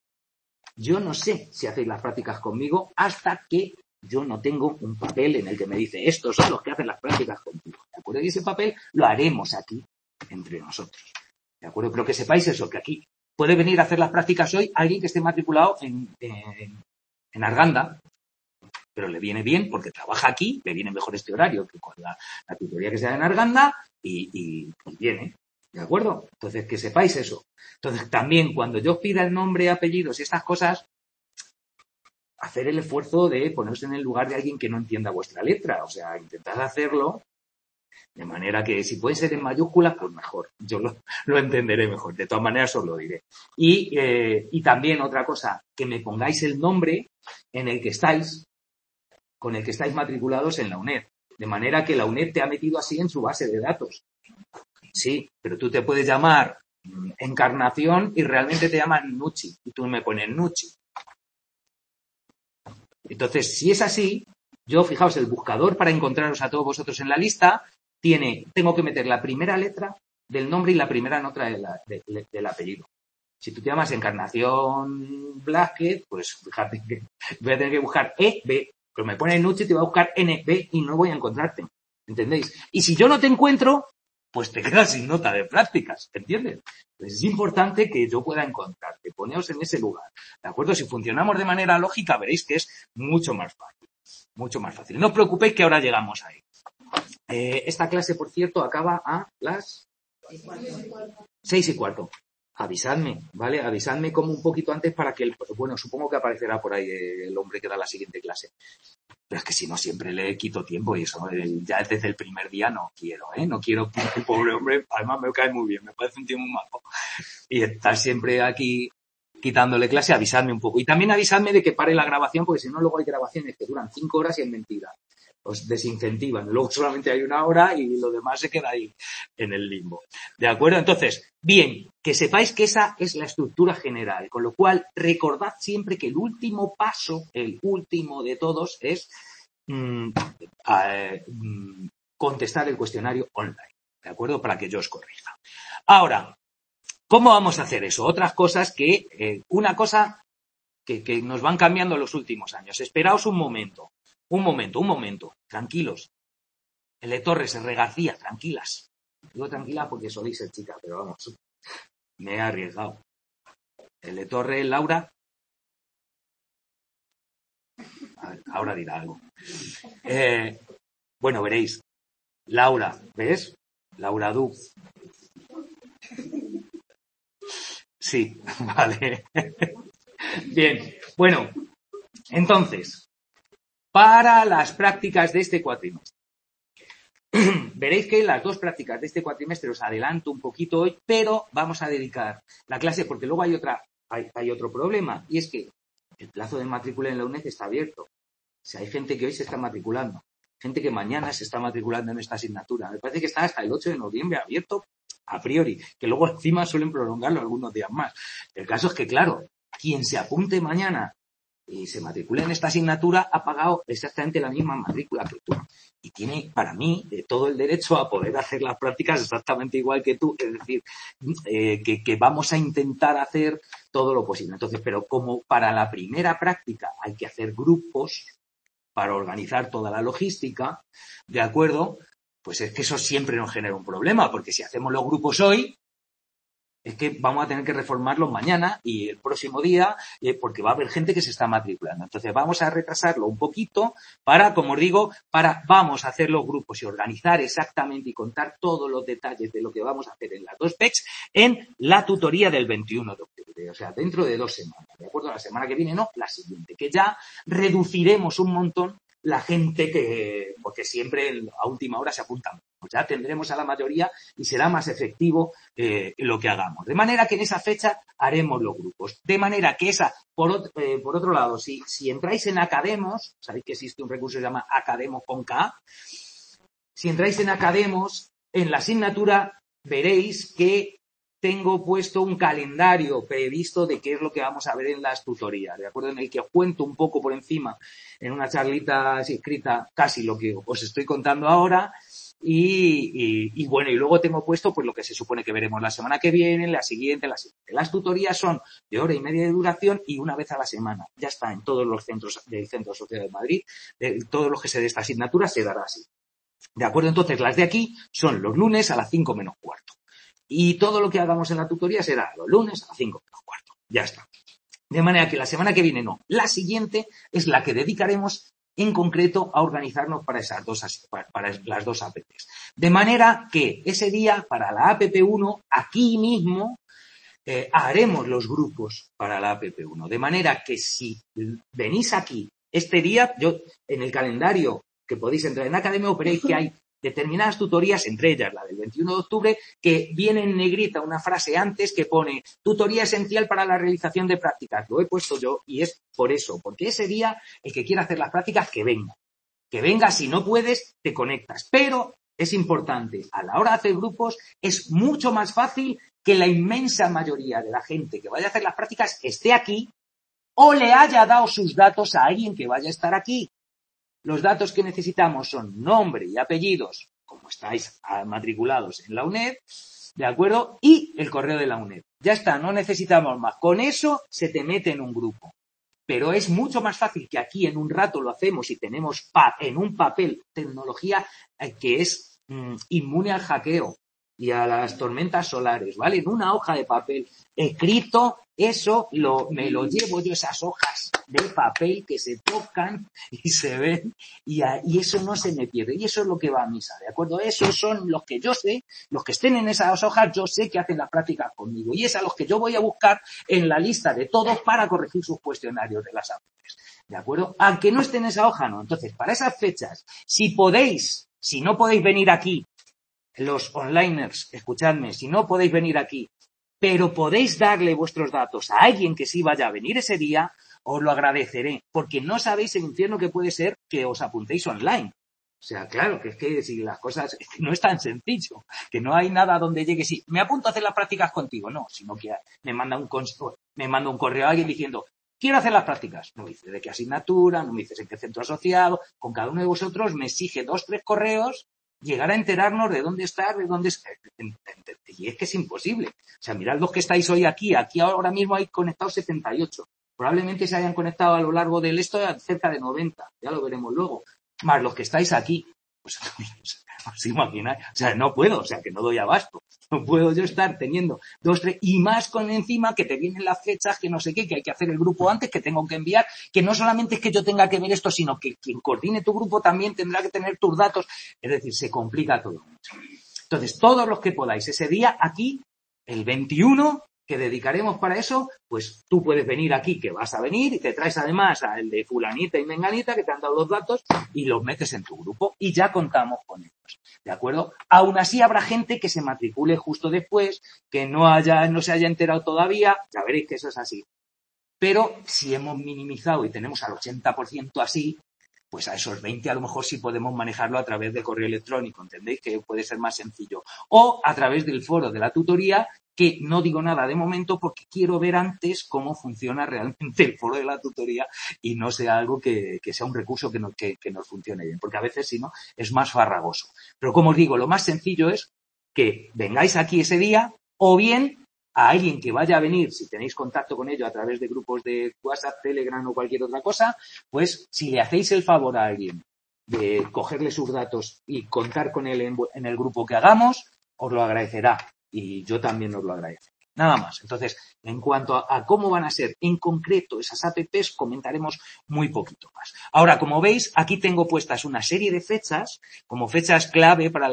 yo no sé si hacéis las prácticas conmigo hasta que yo no tengo un papel en el que me dice, estos son los que hacen las prácticas conmigo. ¿De acuerdo? Y ese papel lo haremos aquí, entre nosotros. ¿De acuerdo? Pero que sepáis eso, que aquí puede venir a hacer las prácticas hoy alguien que esté matriculado en Arganda, pero le viene bien porque trabaja aquí, le viene mejor este horario que con la tutoría que se da en Arganda y viene. ¿De acuerdo? Entonces, que sepáis eso. Entonces, también cuando yo os pida el nombre, apellidos y estas cosas, hacer el esfuerzo de poneros en el lugar de alguien que no entienda vuestra letra. O sea, intentad hacerlo de manera que si puede ser en mayúsculas, pues mejor. Yo lo entenderé mejor. De todas maneras os lo diré. Y también otra cosa, que me pongáis el nombre en el que estáis, con el que estáis matriculados en la UNED. De manera que la UNED te ha metido así en su base de datos. Sí, pero tú te puedes llamar Encarnación y realmente te llaman Nucci. Y tú me pones Nucci. Entonces, si es así, yo, fijaos, el buscador para encontraros a todos vosotros en la lista tengo que meter la primera letra del nombre y la primera nota del apellido. Si tú te llamas Encarnación Blázquez, pues fíjate que voy a tener que buscar E-B, pero me pone Nucci y te va a buscar N-B y no voy a encontrarte. ¿Entendéis? Y si yo no te encuentro, pues te quedas sin nota de prácticas, ¿entiendes? Entonces es importante que yo pueda encontrarte, poneos en ese lugar, ¿de acuerdo? Si funcionamos de manera lógica, veréis que es mucho más fácil, mucho más fácil. No os preocupéis que ahora llegamos ahí. Esta clase, por cierto, acaba a las 6:15. Avisadme, ¿vale? Avisadme como un poquito antes para que, supongo que aparecerá por ahí el hombre que da la siguiente clase. Pero es que si no, siempre le quito tiempo y eso, ya desde el primer día no quiero, ¿eh? No quiero que el pobre hombre, además me cae muy bien, me parece un tío muy majo. Y estar siempre aquí quitándole clase, avisadme un poco. Y también avisadme de que pare la grabación, porque si no, luego hay grabaciones que duran 5 horas y es mentira. Os desincentivan. Luego solamente hay 1 hora y lo demás se queda ahí en el limbo. ¿De acuerdo? Entonces, bien, que sepáis que esa es la estructura general. Con lo cual, recordad siempre que el último paso, el último de todos, es contestar el cuestionario online. ¿De acuerdo? Para que yo os corrija. Ahora, ¿cómo vamos a hacer eso? Otras cosas una cosa que nos van cambiando en los últimos años. Esperaos un momento. Tranquilos. L. Torres, R. García, tranquilas. Digo tranquilas porque soléis ser chicas, pero vamos, me he arriesgado. L. Torres, Laura. A ver, ahora dirá algo. Veréis. Laura, ¿ves? Laura Du. Sí, vale. Bien, bueno, entonces, para las prácticas de este cuatrimestre. Veréis que las dos prácticas de este cuatrimestre os adelanto un poquito hoy, pero vamos a dedicar la clase, porque luego hay otro problema, y es que el plazo de matrícula en la UNED está abierto. O sea, hay gente que hoy se está matriculando, gente que mañana se está matriculando en esta asignatura. Me parece que está hasta el 8 de noviembre abierto a priori, que luego encima suelen prolongarlo algunos días más. El caso es que, claro, quien se apunte mañana y se matricula en esta asignatura ha pagado exactamente la misma matrícula que tú. Y tiene, para mí, todo el derecho a poder hacer las prácticas exactamente igual que tú. Es decir, que vamos a intentar hacer todo lo posible. Entonces, pero como para la primera práctica hay que hacer grupos para organizar toda la logística, ¿de acuerdo? Pues es que eso siempre nos genera un problema, porque si hacemos los grupos hoy, es que vamos a tener que reformarlos mañana y el próximo día, porque va a haber gente que se está matriculando. Entonces vamos a retrasarlo un poquito para, como os digo, vamos a hacer los grupos y organizar exactamente y contar todos los detalles de lo que vamos a hacer en las dos PECs en la tutoría del 21 de octubre, o sea, dentro de 2 semanas, ¿de acuerdo? La semana que viene no, la siguiente, que ya reduciremos un montón la gente porque siempre a última hora se apuntan. Pues ya tendremos a la mayoría y será más efectivo lo que hagamos. De manera que en esa fecha haremos los grupos. De manera que por otro lado, si entráis en Academos, sabéis que existe un recurso que se llama Academos con K. Si entráis en Academos, en la asignatura veréis que tengo puesto un calendario previsto de qué es lo que vamos a ver en las tutorías, ¿de acuerdo? En el que os cuento un poco por encima, en una charlita así escrita, casi lo que os estoy contando ahora. Y bueno, y luego tengo puesto pues lo que se supone que veremos la semana que viene, la siguiente, la siguiente. Las tutorías son de 1 hora y media de duración y una vez a la semana. Ya está en todos los centros del Centro Social de Madrid, todos los que se dé esta asignatura se dará así. ¿De acuerdo? Entonces, las de aquí son los lunes a las 5 menos cuarto. Y todo lo que hagamos en la tutoría será los lunes a las 5 menos cuarto. Ya está. De manera que la semana que viene no. La siguiente es la que dedicaremos en concreto a organizarnos para las dos APPs. De manera que ese día, para la APP1, aquí mismo, haremos los grupos para la APP1. De manera que si venís aquí este día, yo en el calendario que podéis entrar en Academia, veréis que hay determinadas tutorías, entre ellas la del 21 de octubre, que viene en negrita una frase antes que pone tutoría esencial para la realización de prácticas. Lo he puesto yo y es por eso, porque ese día el que quiera hacer las prácticas que venga. Que venga, si no puedes, te conectas. Pero es importante, a la hora de hacer grupos es mucho más fácil que la inmensa mayoría de la gente que vaya a hacer las prácticas esté aquí o le haya dado sus datos a alguien que vaya a estar aquí. Los datos que necesitamos son nombre y apellidos, como estáis matriculados en la UNED, ¿de acuerdo? Y el correo de la UNED. Ya está, no necesitamos más. Con eso se te mete en un grupo. Pero es mucho más fácil que aquí en un rato lo hacemos y tenemos en un papel tecnología que es inmune al hackeo y a las tormentas solares, ¿vale? En una hoja de papel escrito, eso me lo llevo yo, esas hojas de papel que se tocan y se ven y eso no se me pierde. Y eso es lo que va a misa, ¿de acuerdo? Esos son los que yo sé, los que estén en esas hojas, yo sé que hacen las prácticas conmigo. Y es a los que yo voy a buscar en la lista de todos para corregir sus cuestionarios de las APPs, ¿de acuerdo? Aunque no esté en esa hoja, no. Entonces, para esas fechas, si no podéis venir aquí, los onliners, escuchadme, si no podéis venir aquí, pero podéis darle vuestros datos a alguien que sí vaya a venir ese día, os lo agradeceré, porque no sabéis el infierno que puede ser que os apuntéis online. O sea, claro, que es que si las cosas, es que no es tan sencillo, que no hay nada donde llegue, si me apunto a hacer las prácticas contigo, no, sino que me manda un correo a alguien diciendo, quiero hacer las prácticas, no me dice de qué asignatura, no me dice en qué centro asociado, con cada uno de vosotros me exige 2, 3 correos, llegar a enterarnos de dónde está, y es que es imposible. O sea, mirad los que estáis hoy aquí ahora mismo hay conectados 78. Probablemente se hayan conectado a lo largo del esto cerca de 90, ya lo veremos luego. Más los que estáis aquí, pues os imagináis, o sea, no puedo, o sea, que no doy abasto. No puedo yo estar teniendo 2, 3, y más con encima que te vienen las fechas, que no sé qué, que hay que hacer el grupo antes, que tengo que enviar, que no solamente es que yo tenga que ver esto, sino que quien coordine tu grupo también tendrá que tener tus datos. Es decir, se complica todo mucho. Entonces, todos los que podáis ese día aquí, el 21 que dedicaremos para eso, pues tú puedes venir aquí, que vas a venir, y te traes además al de fulanita y menganita que te han dado los datos y los metes en tu grupo y ya contamos con ellos, ¿de acuerdo? Aún así habrá gente que se matricule justo después, que no se haya enterado todavía, ya veréis que eso es así. Pero si hemos minimizado y tenemos al 80% así, pues a esos 20 a lo mejor sí podemos manejarlo a través de correo electrónico, ¿entendéis? Que puede ser más sencillo. O a través del foro de la tutoría, que no digo nada de momento porque quiero ver antes cómo funciona realmente el foro de la tutoría y no sea algo que sea un recurso que nos funcione bien, porque a veces si no es más farragoso. Pero como os digo, lo más sencillo es que vengáis aquí ese día o bien a alguien que vaya a venir, si tenéis contacto con ello a través de grupos de WhatsApp, Telegram o cualquier otra cosa, pues si le hacéis el favor a alguien de cogerle sus datos y contar con él en el grupo que hagamos, os lo agradecerá y yo también os lo agradeceré. Nada más. Entonces, en cuanto a cómo van a ser en concreto esas apps, comentaremos muy poquito más. Ahora, como veis, aquí tengo puestas una serie de fechas, como fechas clave para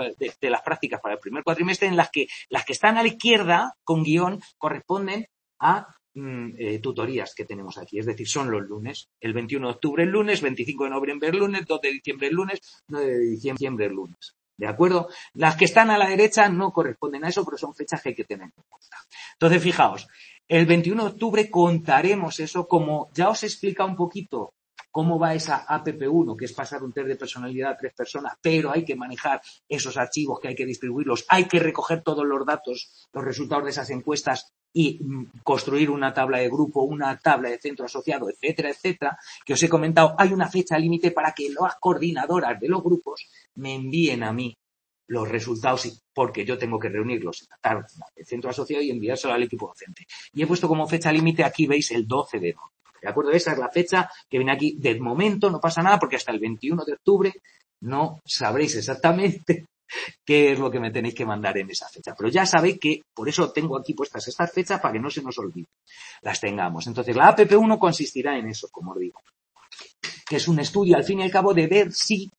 de las prácticas para el primer cuatrimestre, en las que están a la izquierda, con guión, corresponden a tutorías que tenemos aquí. Es decir, son los lunes. El 21 de octubre el lunes, 25 de noviembre el lunes, 2 de diciembre el lunes, 9 de diciembre el lunes. ¿De acuerdo? Las que están a la derecha no corresponden a eso, pero son fechas que hay que tener en cuenta. Entonces, fijaos, el 21 de octubre contaremos eso, como ya os he explicado un poquito cómo va esa APP1, que es pasar un test de personalidad a 3 personas, pero hay que manejar esos archivos, que hay que distribuirlos, hay que recoger todos los datos, los resultados de esas encuestas y construir una tabla de grupo, una tabla de centro asociado, etcétera, etcétera, que os he comentado, hay una fecha límite para que las coordinadoras de los grupos me envíen a mí los resultados, porque yo tengo que reunirlos en la tabla del centro asociado y enviárselo al equipo docente. Y he puesto como fecha límite, aquí veis, el 12 de noviembre. ¿De acuerdo? Esa es la fecha que viene aquí. De momento no pasa nada porque hasta el 21 de octubre no sabréis exactamente qué es lo que me tenéis que mandar en esa fecha. Pero ya sabéis que por eso tengo aquí puestas estas fechas para que no se nos olvide. Las tengamos. Entonces la APP1 consistirá en eso, como os digo. Que es un estudio al fin y al cabo de ver si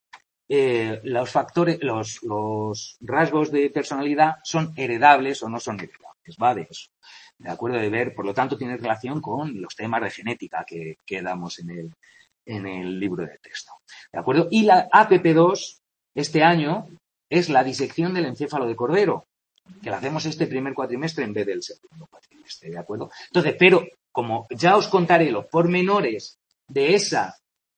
los factores, los rasgos de personalidad son heredables o no son heredables. Va de eso. De acuerdo, de ver, por lo tanto, tiene relación con los temas de genética que damos en el libro de texto. ¿De acuerdo? Y la APP2, este año, es la disección del encéfalo de cordero, que la hacemos este primer cuatrimestre en vez del segundo cuatrimestre. ¿De acuerdo? Entonces, pero, como ya os contaré los pormenores de esa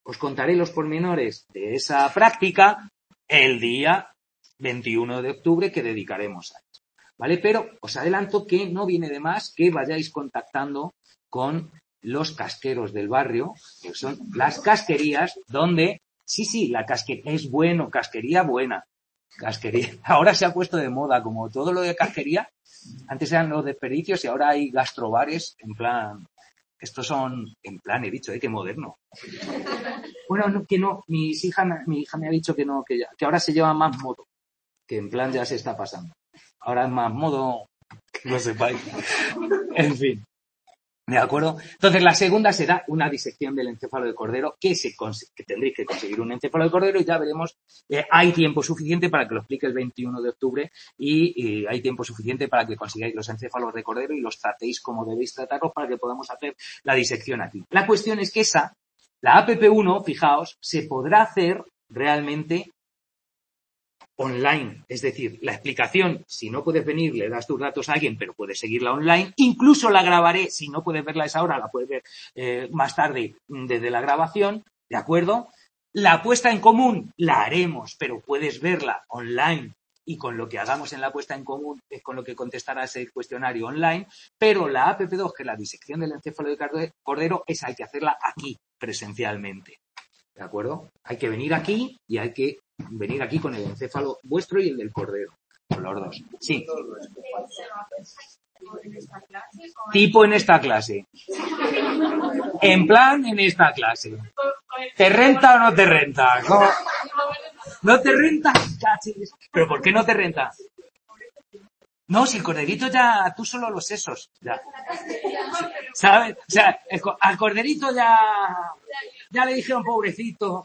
práctica el día 21 de octubre que dedicaremos a ello. ¿Vale? Pero os adelanto que no viene de más que vayáis contactando con los casqueros del barrio, que son las casquerías donde, sí, la casquería es bueno, casquería buena. Casquería. Ahora se ha puesto de moda, como todo lo de casquería. Antes eran los desperdicios y ahora hay gastrobares en plan. Estos son, en plan, he dicho, qué moderno. Bueno, no, que no, mi hija me ha dicho que no, que ahora se lleva más modo, que en plan ya se está pasando. Ahora es más modo, que lo sepáis. En fin. ¿De acuerdo? Entonces, la segunda será una disección del encéfalo de cordero, que tendréis que conseguir un encéfalo de cordero y ya veremos, hay tiempo suficiente para que lo explique el 21 de octubre y hay tiempo suficiente para que consigáis los encéfalos de cordero y los tratéis como debéis tratarlos para que podamos hacer la disección aquí. La cuestión es que la APP1, fijaos, se podrá hacer realmente online, es decir, la explicación, si no puedes venir, le das tus datos a alguien, pero puedes seguirla online, incluso la grabaré, si no puedes verla a esa hora, la puedes ver más tarde desde la grabación, ¿de acuerdo? La puesta en común la haremos, pero puedes verla online y con lo que hagamos en la puesta en común es con lo que contestarás el cuestionario online, pero la APP2, que es la disección del encéfalo de cordero, esa hay que hacerla aquí, presencialmente. ¿De acuerdo? Hay que venir aquí y hay que venir aquí con el encéfalo vuestro y el del cordero. Con los dos. Sí. Tipo en esta clase. En plan en esta clase. ¿Te renta o no te renta? ¿Cómo? ¿No te renta? ¿Pero por qué no te renta? No, si el corderito ya, tú solo los sesos, ya. ¿Sabes? O sea, al corderito ya le dijeron pobrecito.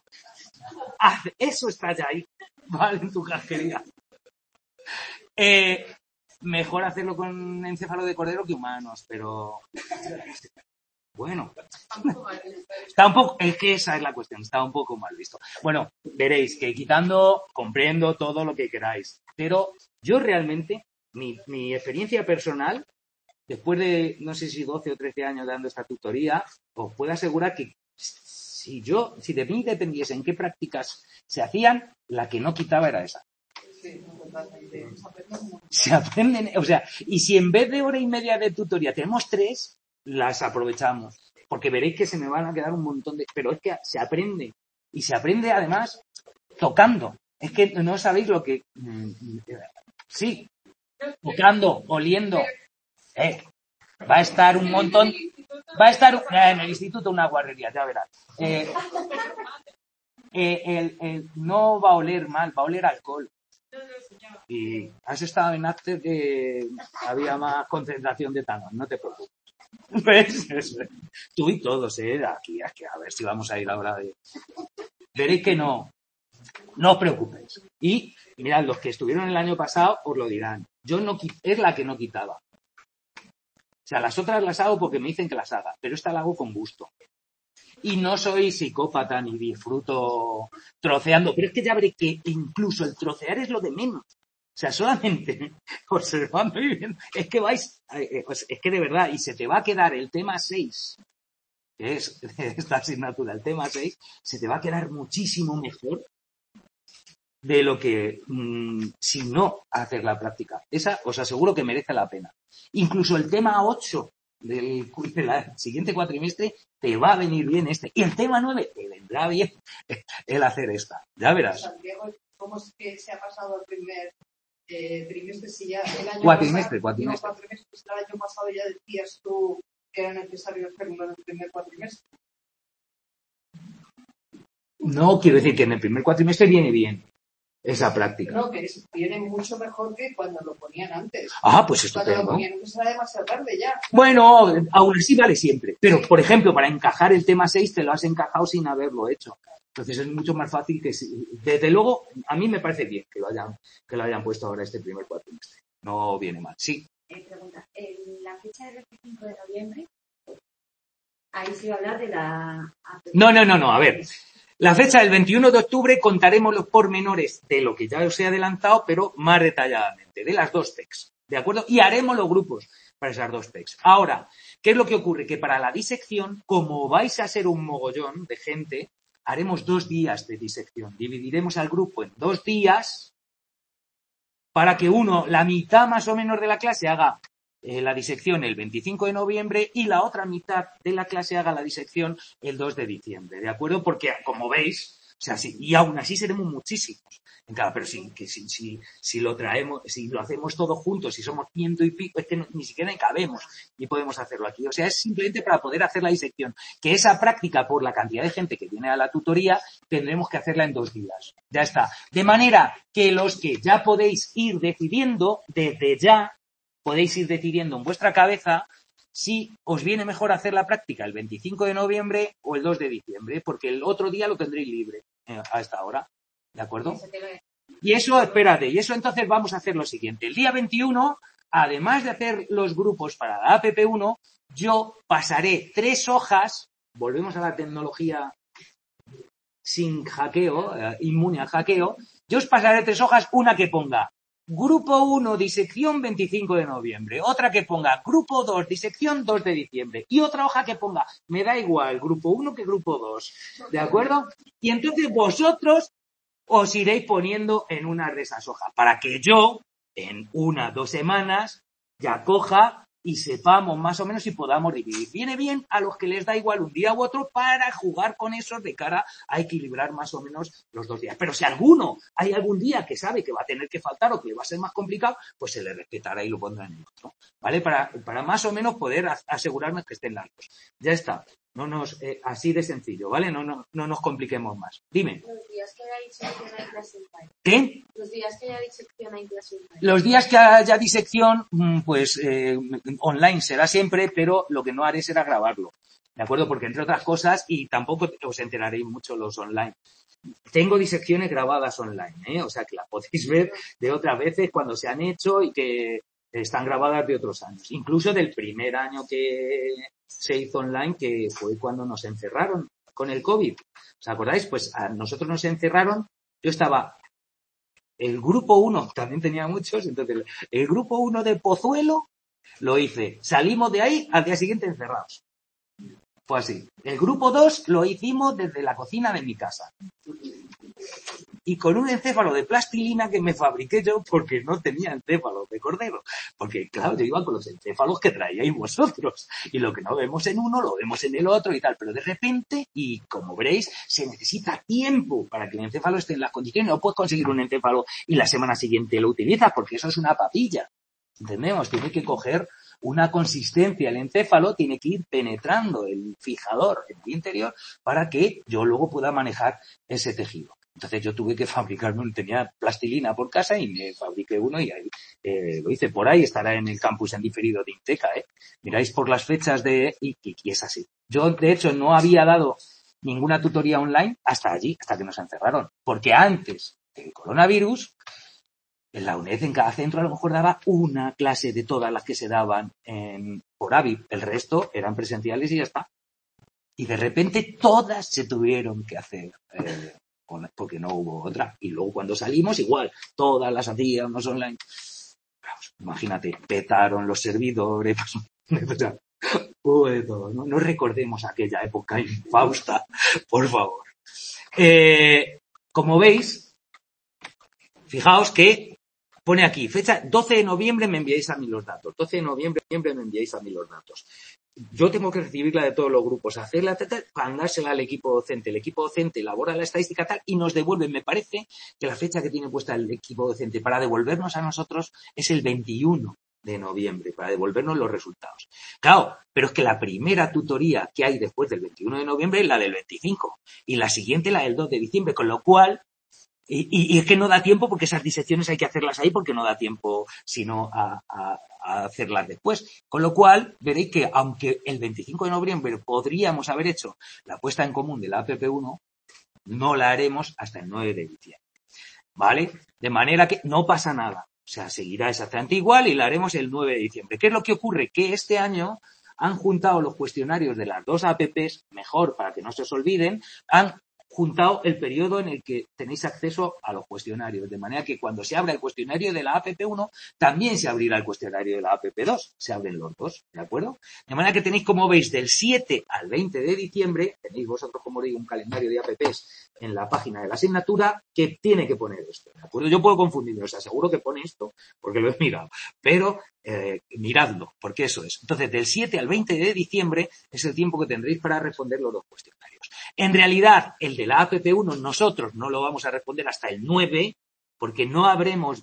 Eso está ya ahí, ¿vale? En tu casquería. mejor hacerlo con encéfalo de cordero que humanos, pero bueno, está un poco, es que esa es la cuestión, está un poco mal visto. Bueno, veréis que quitando, comprendo todo lo que queráis, pero yo realmente, mi experiencia personal, después de, no sé si 12 o 13 años dando esta tutoría, os puedo asegurar que si de mí dependiese en qué prácticas se hacían, la que no quitaba era esa. Sí, totalmente. Se aprenden, o sea, y si en vez de hora y media de tutoría tenemos 3, las aprovechamos. Porque veréis que se me van a quedar un montón de... Pero es que se aprende. Y se aprende además tocando. Es que no sabéis lo que... Sí, tocando, oliendo. Va a estar un montón... Va a estar en el instituto una guarrería, ya verás. No va a oler mal, va a oler alcohol. Y has estado en actos que había más concentración de tango, no te preocupes. ¿Ves? Tú y todos, aquí, a ver si vamos a ir ahora de... Veréis que no os preocupéis. Y mirad, los que estuvieron el año pasado os lo dirán. Yo no, es la que no quitaba. O sea, las otras las hago porque me dicen que las haga, pero esta la hago con gusto. Y no soy psicópata ni disfruto troceando, pero es que ya veré que incluso el trocear es lo de menos. O sea, solamente observando y viendo, es que vais, es que de verdad, y se te va a quedar el tema 6, que es esta asignatura, el tema 6, se te va a quedar muchísimo mejor de lo que si no haces la práctica. Esa os aseguro que merece la pena. Incluso el tema 8 del siguiente cuatrimestre te va a venir bien este. Y el tema 9 te vendrá bien el hacer esta. Ya verás. Santiago, ¿cómo es que se ha pasado el primer trimestre? Si ya el año cuatrimestre. El año pasado ya decías tú que era necesario hacerlo en el primer cuatrimestre. No, quiero decir que en el primer cuatrimestre viene bien esa práctica. No, que viene mucho mejor que cuando lo ponían antes. Pues estupendo. Cuando lo ponían antes era demasiado tarde ya. Bueno, aún así vale siempre. Pero, por ejemplo, para encajar el tema 6 te lo has encajado sin haberlo hecho. Entonces es mucho más fácil que... Desde luego, a mí me parece bien que lo hayan puesto ahora este primer cuatrimestre. No viene mal. Sí. Pregunta. En la fecha del 25 de noviembre, ahí se va a hablar de la... No. A ver. La fecha del 21 de octubre contaremos los pormenores de lo que ya os he adelantado, pero más detalladamente, de las 2 TECs, ¿de acuerdo? Y haremos los grupos para esas 2 TECs. Ahora, ¿qué es lo que ocurre? Que para la disección, como vais a ser un mogollón de gente, haremos 2 días de disección. Dividiremos al grupo en 2 días para que la mitad más o menos de la clase haga la disección el 25 de noviembre y la otra mitad de la clase haga la disección el 2 de diciembre, ¿de acuerdo? Porque, como veis, o sea, sí, y aún así seremos muchísimos. Claro, pero si lo traemos, si lo hacemos todos juntos, si somos 100 y pico, es que ni siquiera cabemos ni podemos hacerlo aquí. O sea, es simplemente para poder hacer la disección. Que esa práctica, por la cantidad de gente que viene a la tutoría, tendremos que hacerla en 2 días. Ya está. De manera que los que ya podéis ir decidiendo, desde ya, podéis ir decidiendo en vuestra cabeza si os viene mejor hacer la práctica el 25 de noviembre o el 2 de diciembre, porque el otro día lo tendréis libre a esta hora, ¿de acuerdo? Y eso, espérate, y eso entonces vamos a hacer lo siguiente. El día 21, además de hacer los grupos para la APP1, yo pasaré 3 hojas, volvemos a la tecnología sin hackeo, inmune al hackeo, yo os pasaré 3 hojas, una que ponga Grupo 1, disección 25 de noviembre. Otra que ponga Grupo 2, disección 2 de diciembre. Y otra hoja que ponga, me da igual, Grupo 1 que Grupo 2. ¿De acuerdo? Y entonces vosotros os iréis poniendo en una de esas hojas. Para que yo, en 1 o 2 semanas, ya coja y sepamos más o menos si podamos dividir. Viene bien a los que les da igual un día u otro para jugar con esos de cara a equilibrar más o menos los 2 días. Pero si hay algún día que sabe que va a tener que faltar o que va a ser más complicado, pues se le respetará y lo pondrá en el otro, ¿vale? Para más o menos poder asegurarnos que estén largos. Ya está. Así de sencillo, ¿vale? No nos compliquemos más. Dime. Los días que haya disección hay clase online. ¿Qué? Los días que haya disección hay clase online. Los días que haya disección, pues online será siempre, pero lo que no haré será grabarlo, ¿de acuerdo? Porque entre otras cosas, y tampoco os enteraréis mucho los online, tengo disecciones grabadas online, o sea que las podéis ver de otras veces cuando se han hecho y que están grabadas de otros años, incluso del primer año que se hizo online, que fue cuando nos encerraron con el COVID. ¿Os acordáis? Pues a nosotros nos encerraron, yo estaba, el grupo 1, también tenía muchos, entonces el grupo 1 de Pozuelo lo hice, salimos de ahí al día siguiente encerrados. Fue así. El grupo 2 lo hicimos desde la cocina de mi casa. Y con un encéfalo de plastilina que me fabriqué yo porque no tenía encéfalo de cordero. Porque, claro, yo iba con los encéfalos que traíais vosotros. Y lo que no vemos en uno, lo vemos en el otro y tal. Pero de repente, y como veréis, se necesita tiempo para que el encéfalo esté en las condiciones. No puedes conseguir un encéfalo y la semana siguiente lo utilizas porque eso es una papilla. ¿Entendemos? Tiene que coger una consistencia. El encéfalo tiene que ir penetrando el fijador en el interior para que yo luego pueda manejar ese tejido. Entonces yo tuve que fabricarme, tenía plastilina por casa y me fabriqué uno y ahí lo hice. Por ahí estará en el campus en diferido de Inteca, Miráis por las fechas y es así. Yo, de hecho, no había dado ninguna tutoría online hasta allí, hasta que nos encerraron. Porque antes del coronavirus, en la UNED, en cada centro, a lo mejor daba una clase de todas las que se daban por AVI. El resto eran presenciales y ya está. Y de repente todas se tuvieron que hacer porque no hubo otra. Y luego cuando salimos, igual, todas las hacíamos online. Imagínate, petaron los servidores. Hubo de todo, ¿no? No recordemos aquella época infausta, por favor. Como veis, fijaos que pone aquí, fecha 12 de noviembre me enviáis a mí los datos. 12 de noviembre me enviáis a mí los datos. Yo tengo que recibirla de todos los grupos, hacerla, para mandársela al equipo docente. El equipo docente elabora la estadística tal y nos devuelve. Me parece que la fecha que tiene puesta el equipo docente para devolvernos a nosotros es el 21 de noviembre, para devolvernos los resultados. Claro, pero es que la primera tutoría que hay después del 21 de noviembre es la del 25 y la siguiente la del 2 de diciembre, con lo cual y es que no da tiempo porque esas disecciones hay que hacerlas ahí porque no da tiempo sino a hacerlas después. Con lo cual, veréis que aunque el 25 de noviembre podríamos haber hecho la puesta en común de la APP1, no la haremos hasta el 9 de diciembre. ¿Vale? De manera que no pasa nada. O sea, seguirá exactamente igual y la haremos el 9 de diciembre. ¿Qué es lo que ocurre? Que este año han juntado los cuestionarios de las dos APPs, mejor para que no se os olviden, han juntado el periodo en el que tenéis acceso a los cuestionarios, de manera que cuando se abra el cuestionario de la APP1, también se abrirá el cuestionario de la APP2, se abren los dos, ¿de acuerdo? De manera que tenéis, como veis, del 7 al 20 de diciembre, tenéis vosotros, como digo, un calendario de APPs en la página de la asignatura que tiene que poner esto, ¿de acuerdo? Yo puedo confundirme, os aseguro que pone esto, porque lo he mirado, pero miradlo, porque eso es. Entonces, del 7 al 20 de diciembre es el tiempo que tendréis para responder los dos cuestionarios. En realidad, el de la APP1 nosotros no lo vamos a responder hasta el 9, porque no habremos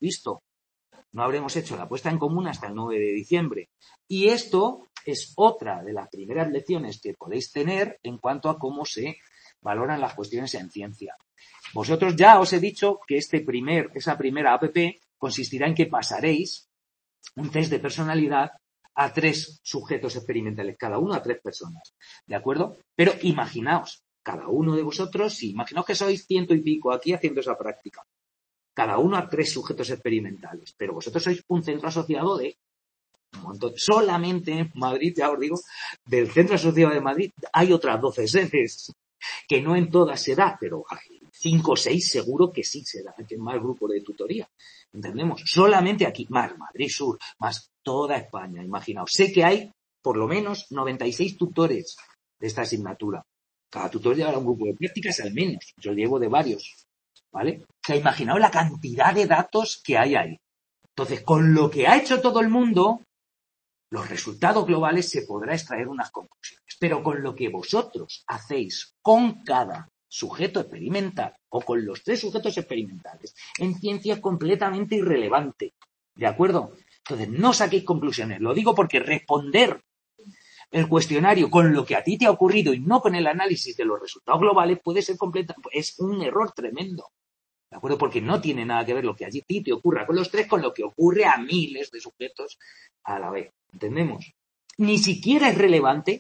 hecho la puesta en común hasta el 9 de diciembre. Y esto es otra de las primeras lecciones que podéis tener en cuanto a cómo se valoran las cuestiones en ciencia. Vosotros ya os he dicho que esa primera APP consistirá en que pasaréis un test de personalidad a 3 sujetos experimentales, cada uno a 3 personas, ¿de acuerdo? Pero imaginaos, cada uno de vosotros, imaginaos que sois 100 y pico aquí haciendo esa práctica, cada uno a 3 sujetos experimentales, pero vosotros sois un centro asociado de un montón. Solamente en Madrid, ya os digo, del centro asociado de Madrid hay otras 12 sedes, que no en todas se da, pero hay 5 o 6 seguro que sí se da, que más grupos de tutoría. ¿Entendemos? Solamente aquí, más Madrid Sur, más toda España, imaginaos. Sé que hay por lo menos 96 tutores de esta asignatura. Cada tutor llevará un grupo de prácticas al menos. Yo llevo de varios, ¿vale? O sea, imaginaos la cantidad de datos que hay ahí. Entonces, con lo que ha hecho todo el mundo, los resultados globales se podrá extraer unas conclusiones. Pero con lo que vosotros hacéis con cada sujeto experimental o con los 3 sujetos experimentales en ciencia es completamente irrelevante, ¿de acuerdo? Entonces no saquéis conclusiones, lo digo porque responder el cuestionario con lo que a ti te ha ocurrido y no con el análisis de los resultados globales puede ser es un error tremendo, ¿de acuerdo? Porque no tiene nada que ver lo que a ti te ocurra con los 3 con lo que ocurre a miles de sujetos a la vez, ¿entendemos? Ni siquiera es relevante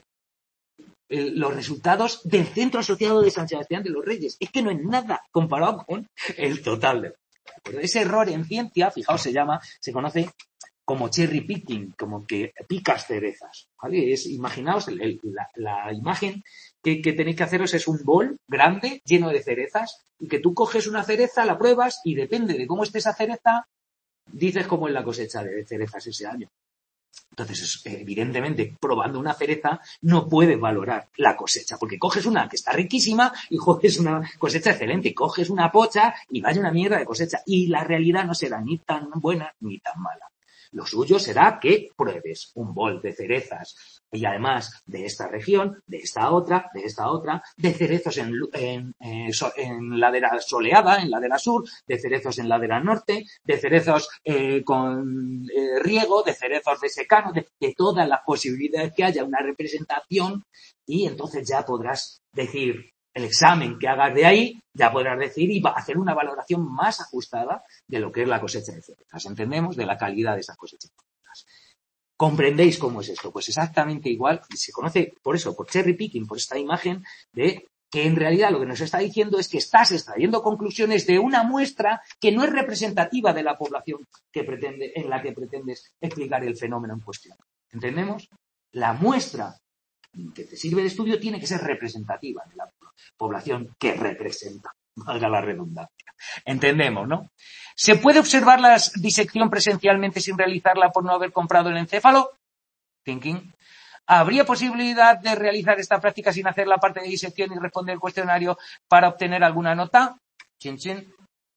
los resultados del Centro Asociado de San Sebastián de los Reyes. Es que no es nada comparado con el total de... Pero ese error en ciencia, fijaos, se conoce como cherry picking, como que picas cerezas, ¿vale? Imaginaos, la imagen que tenéis que haceros es un bol grande lleno de cerezas y que tú coges una cereza, la pruebas y depende de cómo esté esa cereza, dices cómo es la cosecha de cerezas ese año. Entonces, evidentemente, probando una cereza no puedes valorar la cosecha, porque coges una que está riquísima y coges una cosecha excelente, y coges una pocha y vaya una mierda de cosecha. Y la realidad no será ni tan buena ni tan mala. Lo suyo será que pruebes un bol de cerezas y además de esta región, de esta otra, de cerezos en ladera soleada, en ladera sur, de cerezos en ladera norte, de cerezos con riego, de cerezos de secano, de todas las posibilidades que haya una representación y entonces ya podrás decir el examen que hagas de ahí, ya podrás decir y va a hacer una valoración más ajustada de lo que es la cosecha de cerezas. ¿Entendemos? De la calidad de esas cosechas. ¿Comprendéis cómo es esto? Pues exactamente igual. Se conoce por eso, por cherry picking, por esta imagen de que en realidad lo que nos está diciendo es que estás extrayendo conclusiones de una muestra que no es representativa de la población en la que pretendes explicar el fenómeno en cuestión. ¿Entendemos? La muestra que te sirve de estudio tiene que ser representativa de la población que representa, valga la redundancia. Entendemos, ¿no? ¿Se puede observar la disección presencialmente sin realizarla por no haber comprado el encéfalo? Thinking. ¿Habría posibilidad de realizar esta práctica sin hacer la parte de disección y responder el cuestionario para obtener alguna nota? Chin, chin.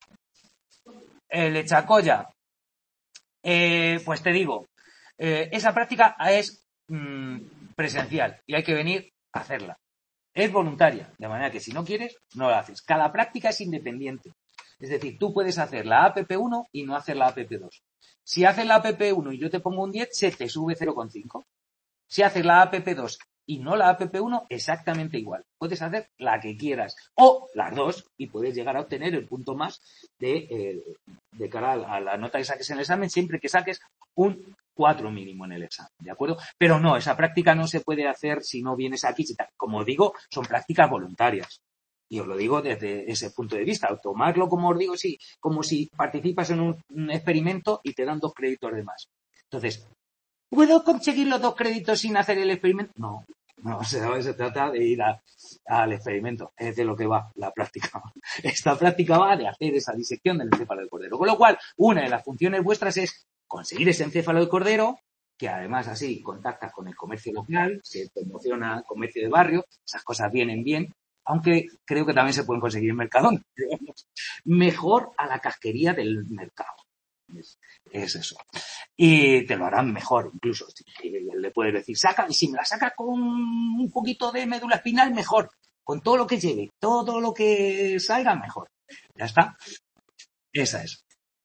Lechacoya. Pues te digo, esa práctica es presencial y hay que venir a hacerla. Es voluntaria, de manera que si no quieres, no la haces. Cada práctica es independiente. Es decir, tú puedes hacer la APP1 y no hacer la APP2. Si haces la APP1 y yo te pongo un 10, se te sube 0,5. Si haces la APP2 y no la APP1, exactamente igual. Puedes hacer la que quieras o las dos y puedes llegar a obtener el punto más de cara a la nota que saques en el examen, siempre que saques un 4 mínimo en el examen, ¿de acuerdo? Pero no, esa práctica no se puede hacer si no vienes aquí. Como digo, son prácticas voluntarias. Y os lo digo desde ese punto de vista. Tomarlo, como os digo, sí, como si participas en un experimento y te dan 2 créditos de más. Entonces, ¿puedo conseguir los 2 créditos sin hacer el experimento? No, se trata de ir al experimento. Es de lo que va la práctica. Esta práctica va de hacer esa disección del encéfalo de cordero. Con lo cual, una de las funciones vuestras es conseguir ese encéfalo de cordero, que además así contactas con el comercio local, se promociona el comercio de barrio, esas cosas vienen bien, aunque creo que también se pueden conseguir en Mercadona. Mejor a la casquería del mercado. Es eso. Y te lo harán mejor, incluso. Le puedes decir, saca, y si me la saca con un poquito de médula espinal, mejor. Con todo lo que lleve, todo lo que salga, mejor. Ya está. Esa es.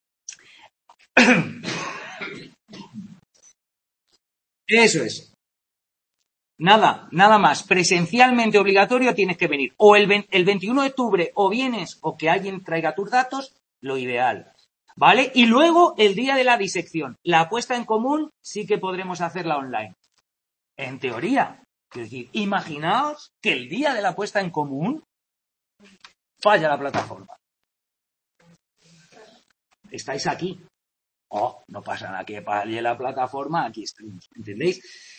Eso es. Nada más. Presencialmente obligatorio tienes que venir. O el 21 de octubre o vienes o que alguien traiga tus datos, lo ideal. ¿Vale? Y luego el día de la disección. La puesta en común sí que podremos hacerla online. En teoría. Es decir, imaginaos que el día de la puesta en común falla la plataforma. Estáis aquí. Oh, no pasa nada, que falle la plataforma, aquí estamos. ¿Entendéis?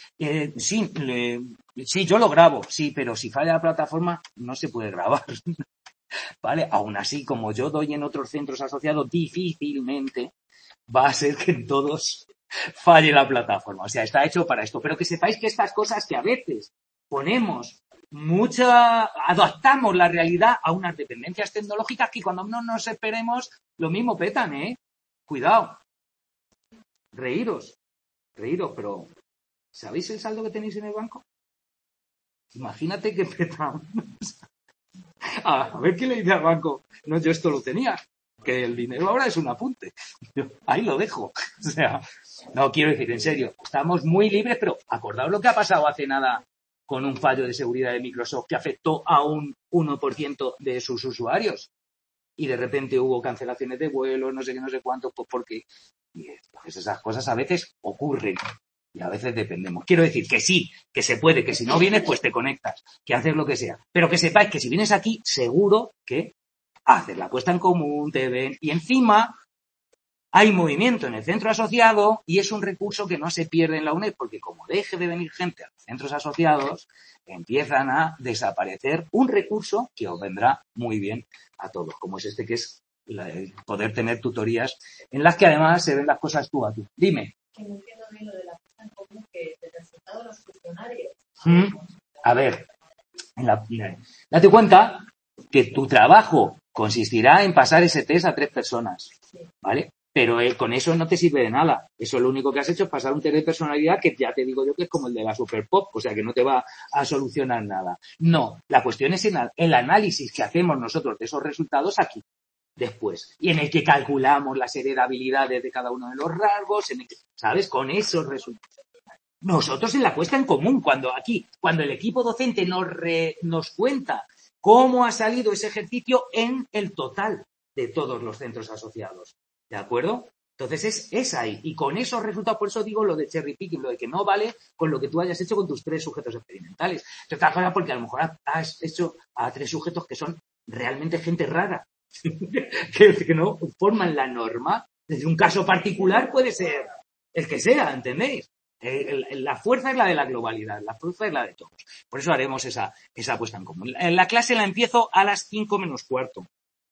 Sí, yo lo grabo, sí, pero si falla la plataforma no se puede grabar. ¿Vale? Aún así, como yo doy en otros centros asociados, difícilmente va a ser que en todos falle la plataforma. O sea, está hecho para esto. Pero que sepáis que estas cosas que a veces adaptamos la realidad a unas dependencias tecnológicas que cuando no nos esperemos, lo mismo petan, ¿eh? Cuidado. Reíros, pero ¿sabéis el saldo que tenéis en el banco? Imagínate que petamos. A ver qué le dice al banco. No, yo esto lo tenía. Que el dinero ahora es un apunte. Yo ahí lo dejo. O sea, no quiero decir, en serio, estamos muy libres, pero acordaos lo que ha pasado hace nada con un fallo de seguridad de Microsoft que afectó a un 1% de sus usuarios. Y de repente hubo cancelaciones de vuelos, no sé qué, no sé cuánto, pues porque pues esas cosas a veces ocurren y a veces dependemos. Quiero decir que sí, que se puede, que si no vienes, pues te conectas, que haces lo que sea. Pero que sepáis que si vienes aquí, seguro que haces la puesta en común, te ven y encima hay movimiento en el centro asociado y es un recurso que no se pierde en la UNED, porque como deje de venir gente a los centros asociados, empiezan a desaparecer un recurso que os vendrá muy bien a todos, como es este, que es el poder tener tutorías en las que además se ven las cosas tú a tú. Dime. Que no entiendo bien lo de la puesta en común, que el resultado de los cuestionarios. A ver, date cuenta que tu trabajo consistirá en pasar ese test a 3 personas, ¿vale? Pero con eso no te sirve de nada. Eso lo único que has hecho es pasar un test de personalidad que ya te digo yo que es como el de la Super Pop, o sea que no te va a solucionar nada. No, la cuestión es el análisis que hacemos nosotros de esos resultados aquí, después, y en el que calculamos las heredabilidades de cada uno de los rasgos, ¿sabes? Con esos resultados. Nosotros en la puesta en común, cuando el equipo docente nos cuenta cómo ha salido ese ejercicio en el total de todos los centros asociados. ¿De acuerdo? Entonces es ahí. Y con esos resultados, por eso digo lo de cherry picking, lo de que no vale con lo que tú hayas hecho con tus 3 sujetos experimentales. De otra cosa, porque a lo mejor has hecho a 3 sujetos que son realmente gente rara, que no forman la norma. Desde un caso particular puede ser el que sea, ¿entendéis? La fuerza es la de la globalidad, la fuerza es la de todos. Por eso haremos esa puesta en común. La clase la empiezo a las 5 menos cuarto.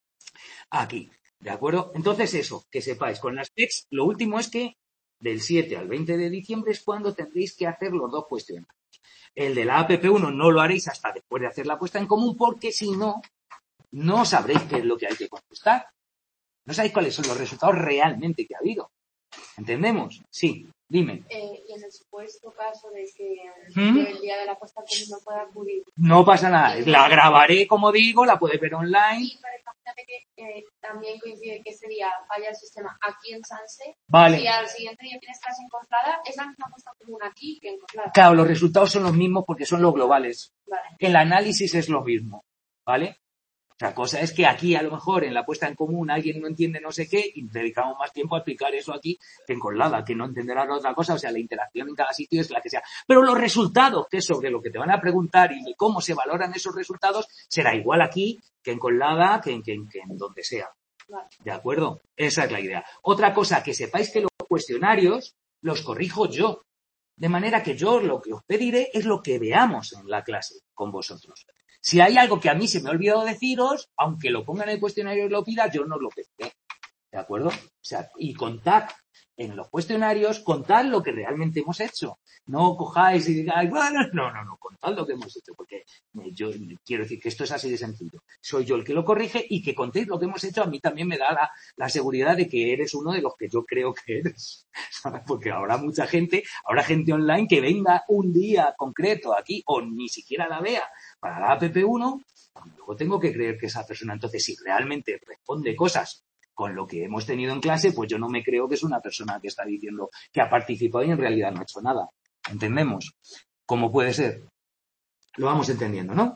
Aquí, ¿de acuerdo? Entonces eso, que sepáis, con las PECs, lo último es que del 7 al 20 de diciembre es cuando tendréis que hacer los 2 cuestionarios. El de la APP1 no lo haréis hasta después de hacer la puesta en común, porque si no, no sabréis qué es lo que hay que contestar. No sabéis cuáles son los resultados realmente que ha habido. ¿Entendemos? Sí, dime. Y en el supuesto caso de que el día de la puesta en común no pueda acudir. No pasa nada. La grabaré, como digo, la puedes ver online. Y pero imagínate que también coincide que ese día falla el sistema aquí en Sanse. Vale. Si al siguiente día tienes clase en Coslada, es la misma puesta en común aquí que en Coslada. Claro, los resultados son los mismos porque son los globales. Vale. El análisis es lo mismo, ¿vale? Otra cosa es que aquí, a lo mejor, en la puesta en común, alguien no entiende no sé qué y dedicamos más tiempo a explicar eso aquí que en Coslada, que no entenderá otra cosa. O sea, la interacción en cada sitio es la que sea. Pero los resultados, que es sobre lo que te van a preguntar y cómo se valoran esos resultados, será igual aquí que en Coslada, que en donde sea. ¿De acuerdo? Esa es la idea. Otra cosa, que sepáis que los cuestionarios los corrijo yo. De manera que yo lo que os pediré es lo que veamos en la clase con vosotros. Si hay algo que a mí se me ha olvidado deciros, aunque lo ponga en el cuestionario y lo pida, yo no lo pediré. ¿De acuerdo? O sea, y contad en los cuestionarios, contad lo que realmente hemos hecho. No cojáis y digáis, bueno, no, contad lo que hemos hecho, porque yo quiero decir que esto es así de sencillo. Soy yo el que lo corrige y que contéis lo que hemos hecho a mí también me da la seguridad de que eres uno de los que yo creo que eres. ¿Sabes? Porque habrá gente online que venga un día concreto aquí o ni siquiera la vea para la APP1, luego tengo que creer que esa persona, entonces, si realmente responde cosas con lo que hemos tenido en clase, pues yo no me creo que es una persona que está diciendo que ha participado y en realidad no ha hecho nada. ¿Entendemos? ¿Cómo puede ser? Lo vamos entendiendo, ¿no?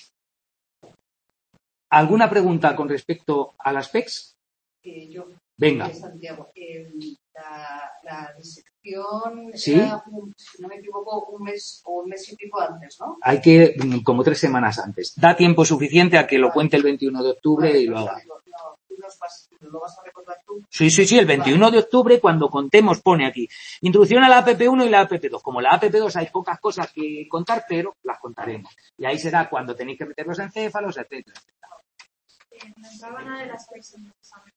¿Alguna pregunta con respecto a las PECs? Yo. Venga. Santiago, la disección ¿Sí? era, si no me equivoco, un mes o un mes y pico antes, ¿no? Hay que, como 3 semanas antes. Da tiempo suficiente a que lo cuente el 21 de octubre y lo haga. ¿Lo vas a recordar tú? Sí, el 21 de octubre, cuando contemos, pone aquí, introducción a la APP1 y la APP2. Como la APP2 hay pocas cosas que contar, pero las contaremos. Y ahí será cuando tenéis que meter los encéfalos, etcétera. No entraba nada de las personas.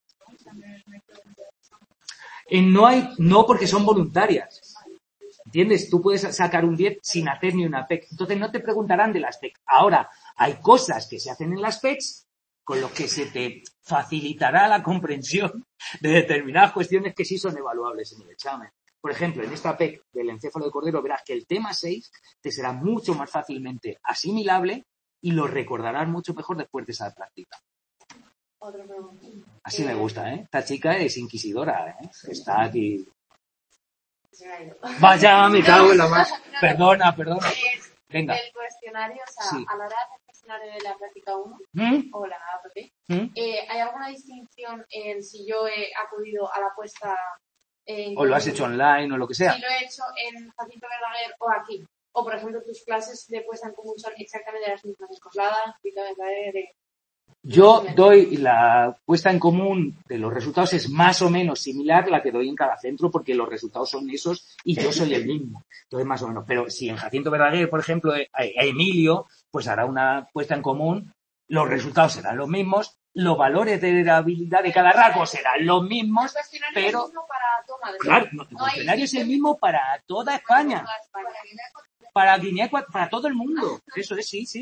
No, porque son voluntarias. ¿Entiendes? Tú puedes sacar un 10 sin hacer ni una PEC. Entonces no te preguntarán de las PEC. Ahora, hay cosas que se hacen en las PECs con lo que se te facilitará la comprensión de determinadas cuestiones que sí son evaluables en el examen. Por ejemplo, en esta PEC del encéfalo de cordero verás que el tema 6 te será mucho más fácilmente asimilable y lo recordarás mucho mejor después de esa práctica. Otra pregunta. Así me gusta, ¿eh? Esta chica es inquisidora, ¿eh? Está aquí. Se me ha ido. Vaya, me cago en la mano. Perdona. Venga. El cuestionario, o sea, Sí. a la hora de hacer el cuestionario de la práctica 1 o la APP, ¿hay alguna distinción en si yo he acudido a la puesta en O lo has hecho online o lo que sea. Si lo he hecho en Jacinto Verdaguer o aquí? O, por ejemplo, tus clases de puesta en común son exactamente las mismas en Coslada, Jacinto Verdaguer. Yo doy la puesta en común de los resultados es más o menos similar la que doy en cada centro porque los resultados son esos y yo soy el mismo. Entonces, más o menos. Pero si en Jacinto Verdaguer, por ejemplo, a Emilio, pues hará una puesta en común, los resultados serán los mismos, los valores de la habilidad de cada rasgo serán los mismos, pero... Claro, el cuestionario es el mismo para toda España. Para Guinea, para todo el mundo. Eso es, sí.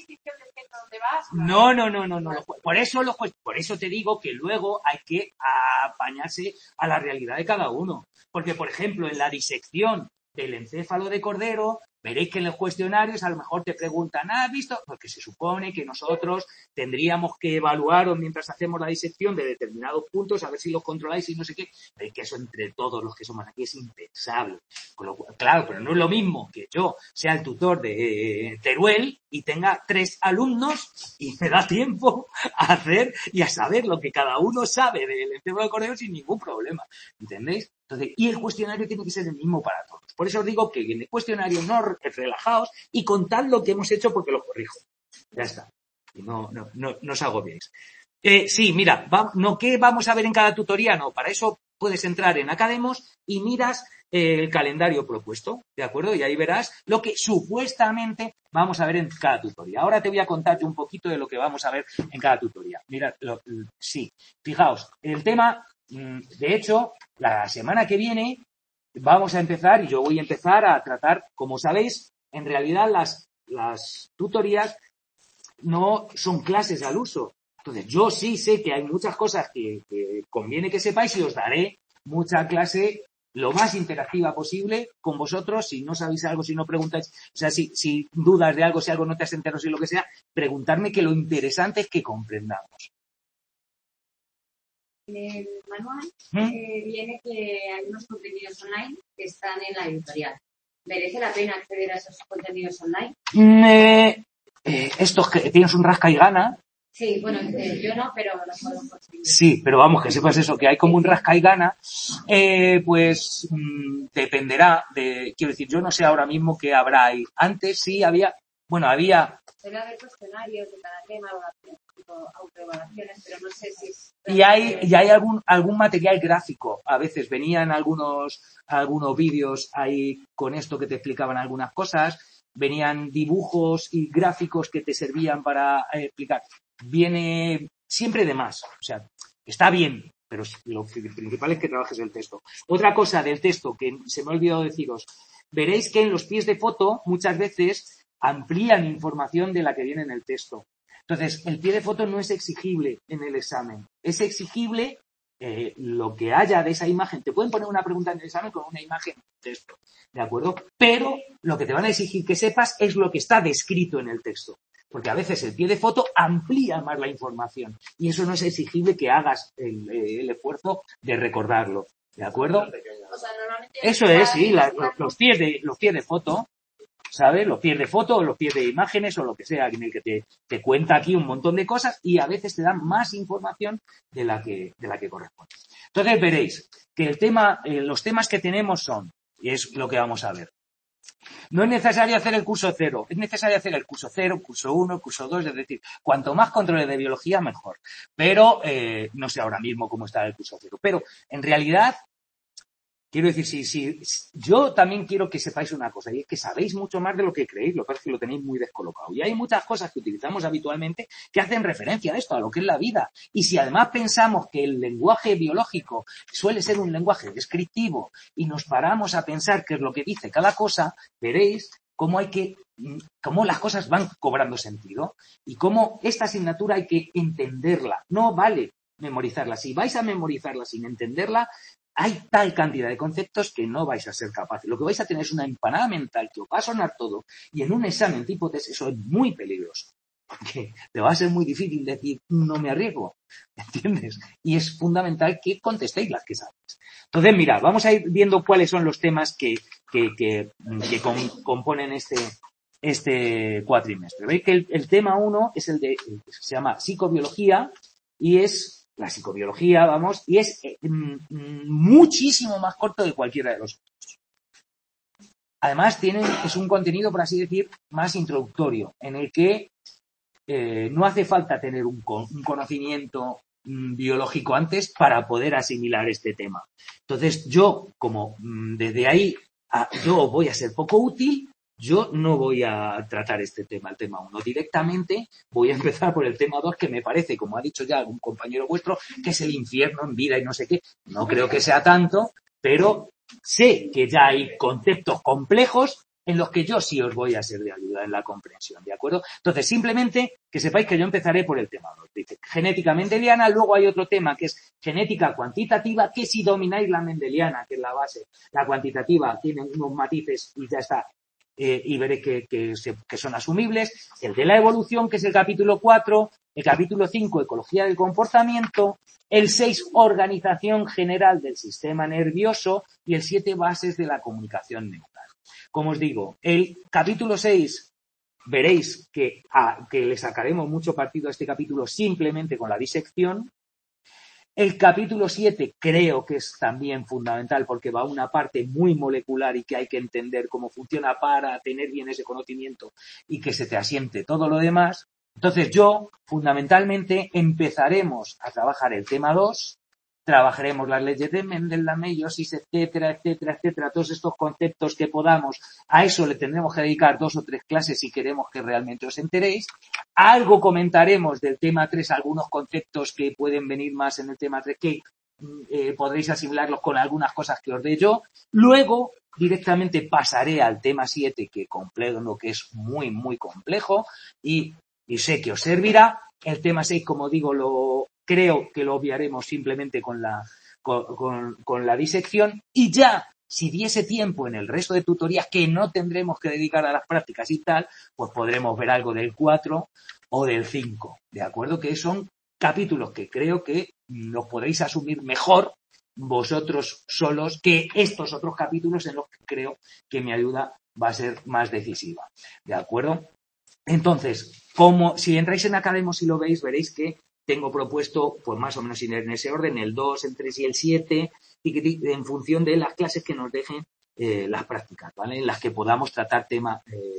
No. Por eso te digo que luego hay que apañarse a la realidad de cada uno. Porque, por ejemplo, en la disección del encéfalo de cordero, veréis que en los cuestionarios a lo mejor te preguntan, ¿has visto? Porque se supone que nosotros tendríamos que evaluaros mientras hacemos la disección de determinados puntos, a ver si los controláis y no sé qué. Veis que eso entre todos los que somos aquí es impensable. Claro, pero no es lo mismo que yo sea el tutor de Teruel y tenga 3 alumnos y me da tiempo a hacer y a saber lo que cada uno sabe del encéfalo de cordero sin ningún problema. ¿Entendéis? Entonces, y el cuestionario tiene que ser el mismo para todos. Por eso os digo que en el cuestionario no relajaos y contad lo que hemos hecho porque lo corrijo. Ya está. Y no os agobiéis. Sí, mira, ¿qué vamos a ver en cada tutoría? No, para eso puedes entrar en Academos y miras el calendario propuesto, ¿de acuerdo? Y ahí verás lo que supuestamente vamos a ver en cada tutoría. Ahora te voy a contarte un poquito de lo que vamos a ver en cada tutoría. Mira, sí, fijaos, el tema, de hecho, la semana que viene vamos a empezar, y yo voy a empezar a tratar, como sabéis, en realidad las tutorías no son clases al uso. Entonces, yo sí sé que hay muchas cosas que conviene que sepáis y os daré mucha clase lo más interactiva posible con vosotros. Si no sabéis algo, si no preguntáis, o sea, si dudas de algo, si algo no te has enterado, si lo que sea, preguntarme, que lo interesante es que comprendamos. En el manual viene que hay unos contenidos online que están en la editorial. ¿Merece la pena acceder a esos contenidos online? Estos que tienes un rasca y gana. Sí, bueno, yo no, pero lo puedo conseguir. Sí, pero vamos, que sepas eso, que hay como un rasca y gana, pues dependerá de, quiero decir, yo no sé ahora mismo qué habrá ahí. Antes sí había. Suele haber cuestionarios de cada tema, autoevaluaciones, pero no sé si es... Y hay algún material gráfico. A veces venían algunos vídeos ahí con esto que te explicaban algunas cosas, venían dibujos y gráficos que te servían para explicar. Viene siempre de más. O sea, está bien, pero lo principal es que trabajes el texto. Otra cosa del texto que se me ha olvidado deciros, veréis que en los pies de foto muchas veces amplían información de la que viene en el texto. Entonces, el pie de foto no es exigible en el examen. Es exigible lo que haya de esa imagen. Te pueden poner una pregunta en el examen con una imagen de texto, ¿de acuerdo? Pero lo que te van a exigir que sepas es lo que está descrito en el texto. Porque a veces el pie de foto amplía más la información y eso no es exigible que hagas el esfuerzo de recordarlo, ¿de acuerdo? O sea, normalmente eso es, sí, los pies de foto, ¿sabes? Los pies de foto o los pies de imágenes o lo que sea, en el que te cuenta aquí un montón de cosas y a veces te dan más información de la que corresponde. Entonces veréis que los temas que tenemos son, y es lo que vamos a ver. No es necesario hacer el curso 0, es necesario hacer el curso 0, curso 1, curso 2, es decir, cuanto más controles de biología, mejor. Pero, no sé ahora mismo cómo está el curso 0, pero en realidad, quiero decir, si yo también quiero que sepáis una cosa, y es que sabéis mucho más de lo que creéis, lo que pasa es que lo tenéis muy descolocado. Y hay muchas cosas que utilizamos habitualmente que hacen referencia a esto, a lo que es la vida. Y si además pensamos que el lenguaje biológico suele ser un lenguaje descriptivo y nos paramos a pensar qué es lo que dice cada cosa, veréis cómo las cosas van cobrando sentido y cómo esta asignatura hay que entenderla. No vale memorizarla. Si vais a memorizarla sin entenderla, hay tal cantidad de conceptos que no vais a ser capaces. Lo que vais a tener es una empanada mental que os va a sonar todo y en un examen tipo test eso es muy peligroso. Porque te va a ser muy difícil decir no me arriesgo, ¿entiendes? Y es fundamental que contestéis las que sabéis. Entonces, mira, vamos a ir viendo cuáles son los temas que componen este cuatrimestre. Veis que el tema 1 es se llama psicobiología y es la psicobiología, y es muchísimo más corto de cualquiera de los otros. Además, es un contenido, por así decir, más introductorio, en el que no hace falta tener un conocimiento biológico antes para poder asimilar este tema. Entonces, yo, como desde ahí yo voy a ser poco útil, yo no voy a tratar este tema, el tema 1. Directamente voy a empezar por el tema 2, que me parece, como ha dicho ya algún compañero vuestro, que es el infierno en vida y no sé qué. No creo que sea tanto, pero sé que ya hay conceptos complejos en los que yo sí os voy a ser de ayuda en la comprensión, ¿de acuerdo? Entonces, simplemente que sepáis que yo empezaré por el tema 2. Dice, genética mendeliana, luego hay otro tema que es genética cuantitativa, que si domináis la mendeliana, que es la base, la cuantitativa tiene unos matices y ya está, y veréis que son asumibles. El de la evolución, que es el capítulo 4, el capítulo 5, ecología del comportamiento, el 6, organización general del sistema nervioso y el 7, bases de la comunicación neural. Como os digo, el capítulo 6, veréis que le sacaremos mucho partido a este capítulo simplemente con la disección. El capítulo 7 creo que es también fundamental porque va a una parte muy molecular y que hay que entender cómo funciona para tener bien ese conocimiento y que se te asiente todo lo demás. Entonces yo, fundamentalmente, empezaremos a trabajar el tema 2, trabajaremos las leyes de Mendel, la meiosis, etcétera, etcétera, etcétera, todos estos conceptos que podamos. A eso le tendremos que dedicar 2 o 3 clases si queremos que realmente os enteréis. Algo comentaremos del tema 3, algunos conceptos que pueden venir más en el tema 3 que podréis asimilarlos con algunas cosas que os dé yo. Luego, directamente pasaré al tema 7, que complejo, que es muy, muy complejo y sé que os servirá. El tema 6, como digo, creo que lo obviaremos simplemente con la disección y ya, si diese tiempo en el resto de tutorías que no tendremos que dedicar a las prácticas y tal, pues podremos ver algo del 4 o del 5, ¿de acuerdo? Que son capítulos que creo que los podéis asumir mejor vosotros solos que estos otros capítulos en los que creo que mi ayuda va a ser más decisiva, ¿de acuerdo? Entonces, si entráis en Academos y lo veis, veréis que tengo propuesto, pues más o menos en ese orden, el 2, el 3 y el 7, y en función de las clases que nos dejen las prácticas, ¿vale? En las que podamos tratar tema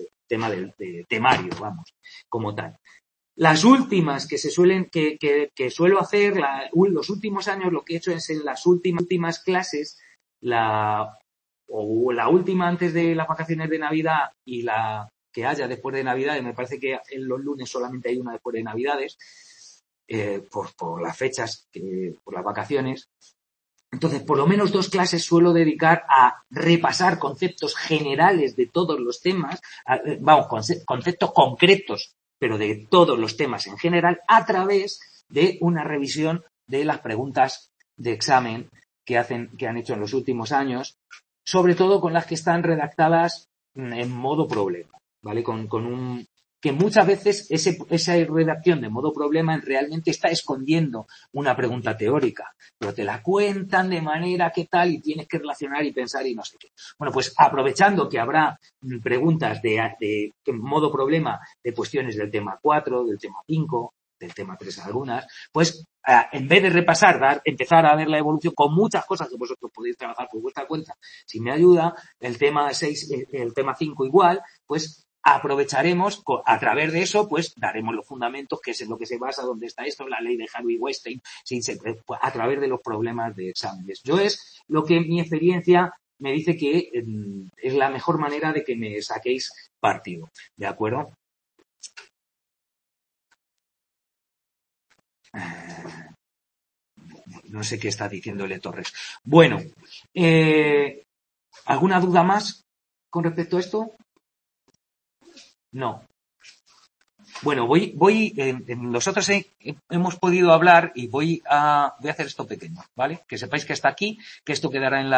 de temario, vamos, como tal. Las últimas que suelo hacer, los últimos años, lo que he hecho es en las últimas clases, la última antes de las vacaciones de Navidad y la que haya después de Navidades, me parece que en los lunes solamente hay una después de Navidades, por las fechas, por las vacaciones. Entonces, por lo menos 2 clases suelo dedicar a repasar conceptos generales de todos los temas, conceptos concretos, pero de todos los temas en general, a través de una revisión de las preguntas de examen que han hecho en los últimos años, sobre todo con las que están redactadas en modo problema, ¿vale? Que muchas veces esa redacción de modo problema realmente está escondiendo una pregunta teórica, pero te la cuentan de manera que tal y tienes que relacionar y pensar y no sé qué. Bueno, pues aprovechando que habrá preguntas de modo problema de cuestiones del tema 4, del tema 5, del tema 3 algunas, pues en vez de repasar, empezar a ver la evolución con muchas cosas que vosotros podéis trabajar por vuestra cuenta, si me ayuda, el tema 6, el tema 5 igual, pues aprovecharemos, a través de eso, pues daremos los fundamentos, que es en lo que se basa, donde está esto, la ley de Harvey-Weinstein, a través de los problemas de exámenes. Yo es lo que mi experiencia me dice que es la mejor manera de que me saquéis partido, ¿de acuerdo? No sé qué está diciéndole Torres. Bueno, ¿alguna duda más con respecto a esto? No. Bueno, nosotros hemos podido hablar y voy a hacer esto pequeño, ¿vale? Que sepáis que está aquí, que esto quedará en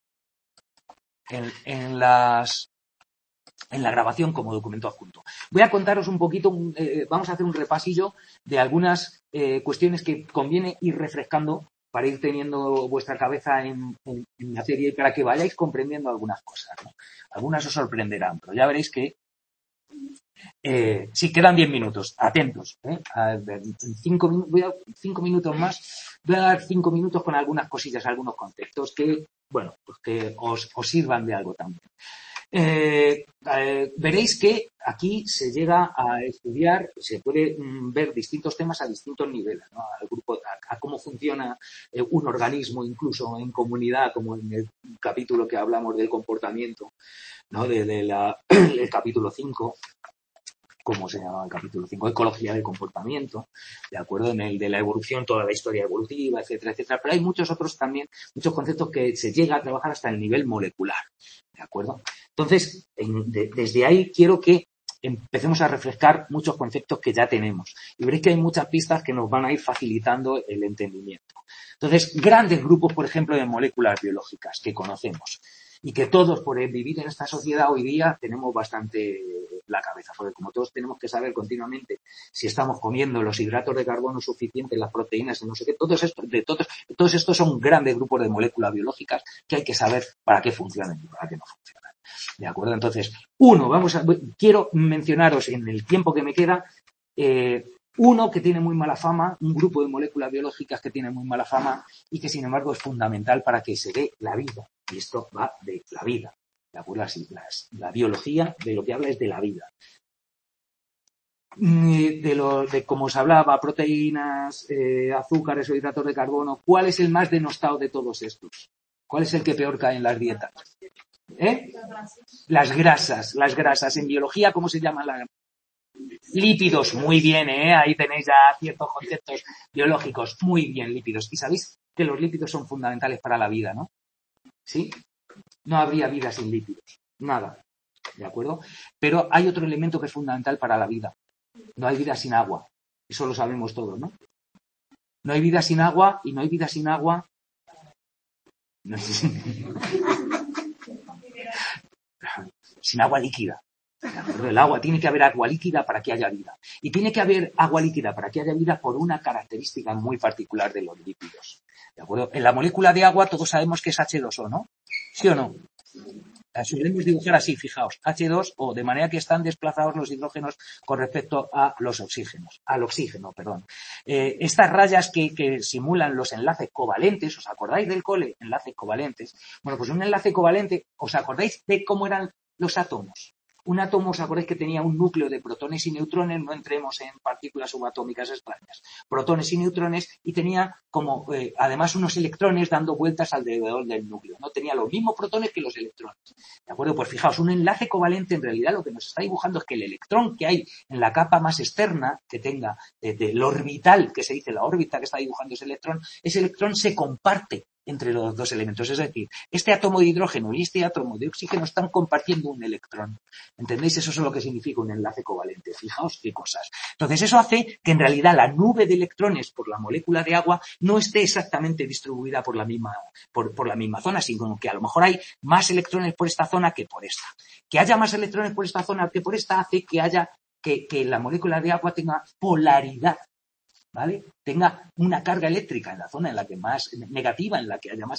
la grabación como documento adjunto. Voy a contaros un poquito, vamos a hacer un repasillo de algunas cuestiones que conviene ir refrescando para ir teniendo vuestra cabeza en materia y para que vayáis comprendiendo algunas cosas, ¿no? Algunas os sorprenderán, pero ya veréis que sí, quedan 10 minutos, atentos, voy a 5 minutos más, voy a dar 5 minutos con algunas cosillas, algunos conceptos que, bueno, pues que os sirvan de algo también. Veréis que aquí se llega a estudiar, se puede ver distintos temas a distintos niveles, ¿no? Al grupo, a cómo funciona un organismo, incluso en comunidad, como en el capítulo que hablamos del comportamiento, ¿no? El capítulo 5. ¿Cómo se llama el capítulo 5? Ecología del comportamiento, ¿de acuerdo? En el de la evolución, toda la historia evolutiva, etcétera, etcétera. Pero hay muchos otros también, muchos conceptos que se llega a trabajar hasta el nivel molecular, ¿de acuerdo? Entonces, desde ahí quiero que empecemos a refrescar muchos conceptos que ya tenemos. Y veréis que hay muchas pistas que nos van a ir facilitando el entendimiento. Entonces, grandes grupos, por ejemplo, de moléculas biológicas que conocemos y que todos, por vivir en esta sociedad hoy día, tenemos bastante la cabeza, porque como todos tenemos que saber continuamente si estamos comiendo los hidratos de carbono suficientes, las proteínas y no sé qué, todos estos son grandes grupos de moléculas biológicas que hay que saber para qué funcionan y para qué no funcionan. ¿De acuerdo? Entonces, quiero mencionaros en el tiempo que me queda, uno que tiene muy mala fama, un grupo de moléculas biológicas que tiene muy mala fama y que, sin embargo, es fundamental para que se dé la vida. Y esto va de la vida. ¿De acuerdo? Así, la biología de lo que habla es de la vida. De como os hablaba, proteínas, azúcares o hidratos de carbono, ¿cuál es el más denostado de todos estos? ¿Cuál es el que peor cae en las dietas? Las grasas. En biología, ¿cómo se llaman las grasas? Lípidos, muy bien, ahí tenéis ya ciertos conceptos biológicos, muy bien, lípidos. Y sabéis que los lípidos son fundamentales para la vida, ¿no? ¿Sí? No habría vida sin lípidos, nada, ¿de acuerdo? Pero hay otro elemento que es fundamental para la vida. No hay vida sin agua, eso lo sabemos todos, ¿no? No hay vida sin agua y no hay vida sin agua. No sin agua líquida. El agua, tiene que haber agua líquida para que haya vida. Y tiene que haber agua líquida para que haya vida por una característica muy particular de los lípidos. ¿De acuerdo? En la molécula de agua todos sabemos que es H2O, ¿no? ¿Sí o no? La solemos dibujar así, fijaos, H2O, de manera que están desplazados los hidrógenos con respecto a los oxígenos, al oxígeno, perdón. Estas rayas que simulan los enlaces covalentes, ¿os acordáis del cole? Enlaces covalentes. Bueno, pues un enlace covalente, ¿os acordáis de cómo eran los átomos? Un átomo, ¿os acordáis que tenía un núcleo de protones y neutrones? No entremos en partículas subatómicas extrañas. Protones y neutrones, y tenía como, además, unos electrones dando vueltas alrededor del núcleo, ¿no? Tenía los mismos protones que los electrones. ¿De acuerdo? Pues fijaos, un enlace covalente en realidad lo que nos está dibujando es que el electrón que hay en la capa más externa, que tenga del orbital, que se dice la órbita que está dibujando ese electrón se comparte entre los dos elementos. Es decir, este átomo de hidrógeno y este átomo de oxígeno están compartiendo un electrón. ¿Entendéis? Eso es lo que significa un enlace covalente. Fijaos qué cosas. Entonces, eso hace que en realidad la nube de electrones por la molécula de agua no esté exactamente distribuida por la misma zona, sino que a lo mejor hay más electrones por esta zona que por esta. Que haya más electrones por esta zona que por esta hace que la molécula de agua tenga polaridad. ¿Vale? Tenga una carga eléctrica en la zona en la que más negativa, en la que haya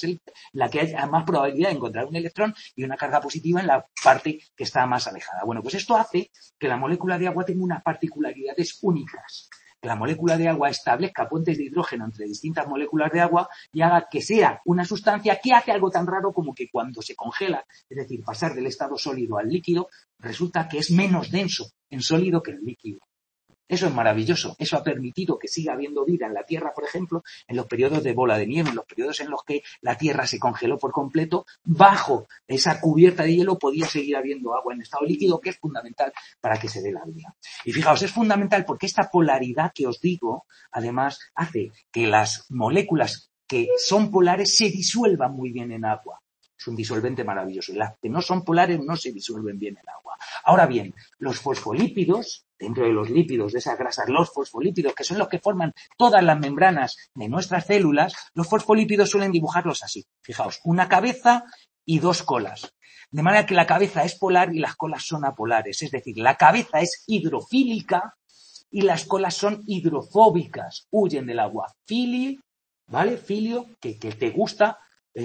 más probabilidad de encontrar un electrón, y una carga positiva en la parte que está más alejada. Bueno, pues esto hace que la molécula de agua tenga unas particularidades únicas. Que la molécula de agua establezca puentes de hidrógeno entre distintas moléculas de agua y haga que sea una sustancia que hace algo tan raro como que cuando se congela, es decir, pasar del estado sólido al líquido, resulta que es menos denso en sólido que en líquido. Eso es maravilloso. Eso ha permitido que siga habiendo vida en la Tierra, por ejemplo, en los periodos de bola de nieve, en los periodos en los que la Tierra se congeló por completo. Bajo esa cubierta de hielo podía seguir habiendo agua en estado líquido, que es fundamental para que se dé la vida. Y fijaos, es fundamental porque esta polaridad que os digo, además, hace que las moléculas que son polares se disuelvan muy bien en agua. Es un disolvente maravilloso. Y las que no son polares no se disuelven bien en agua. Ahora bien, los fosfolípidos, dentro de los lípidos, de esas grasas, los fosfolípidos, que son los que forman todas las membranas de nuestras células, los fosfolípidos suelen dibujarlos así. Fijaos, una cabeza y dos colas. De manera que la cabeza es polar y las colas son apolares. Es decir, la cabeza es hidrofílica y las colas son hidrofóbicas. Huyen del agua. Filio, ¿vale? Filio, que te gusta.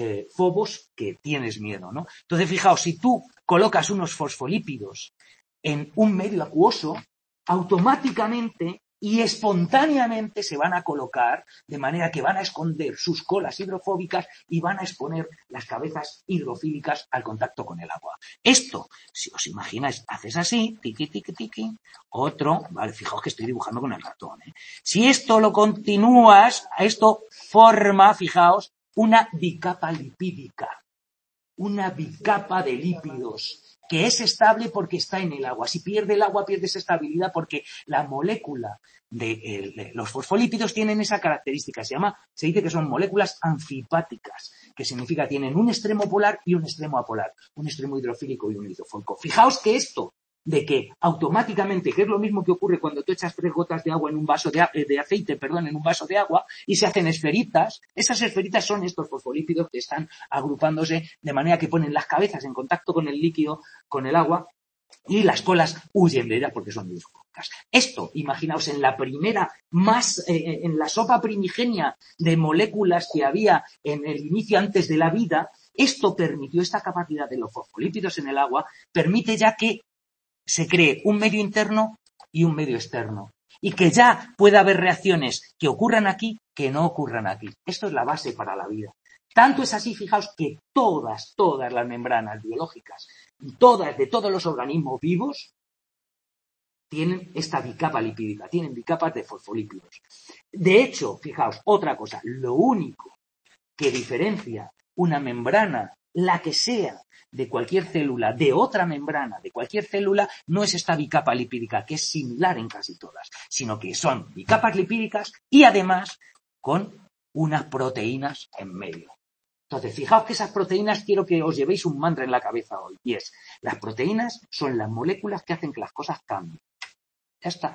Fobos, que tienes miedo, ¿no? Entonces, fijaos, si tú colocas unos fosfolípidos en un medio acuoso, automáticamente y espontáneamente se van a colocar de manera que van a esconder sus colas hidrofóbicas y van a exponer las cabezas hidrofílicas al contacto con el agua. Esto, si os imagináis, haces así, tiqui, tiqui, tiqui, otro, vale, fijaos que estoy dibujando con el ratón, ¿eh? Si esto lo continúas, esto forma, fijaos, una bicapa lipídica, una bicapa de lípidos, que es estable porque está en el agua. Si pierde el agua, pierde esa estabilidad porque la molécula de los fosfolípidos tienen esa característica. Se dice que son moléculas anfipáticas, que significa tienen un extremo polar y un extremo apolar, un extremo hidrofílico y un hidrofóbico. Fijaos que esto de que automáticamente, que es lo mismo que ocurre cuando tú echas 3 gotas de agua en un vaso de aceite, en un vaso de agua, y se hacen esferitas, esas esferitas son estos fosfolípidos que están agrupándose de manera que ponen las cabezas en contacto con el líquido, con el agua, y las colas huyen de ellas porque son hidrofóbicas. Esto, imaginaos, en la primera, en la sopa primigenia de moléculas que había en el inicio antes de la vida, esto permitió, esta capacidad de los fosfolípidos en el agua, permite ya que se cree un medio interno y un medio externo. Y que ya pueda haber reacciones que ocurran aquí que no ocurran aquí. Esto es la base para la vida. Tanto es así, fijaos, que todas las membranas biológicas, todas de todos los organismos vivos, tienen esta bicapa lipídica, tienen bicapas de fosfolípidos. De hecho, fijaos, otra cosa, lo único que diferencia una membrana, la que sea, de cualquier célula, de otra membrana, de cualquier célula, no es esta bicapa lipídica, que es similar en casi todas, sino que son bicapas lipídicas y además con unas proteínas en medio. Entonces, fijaos que esas proteínas, quiero que os llevéis un mantra en la cabeza hoy, y es, las proteínas son las moléculas que hacen que las cosas cambien. Ya está.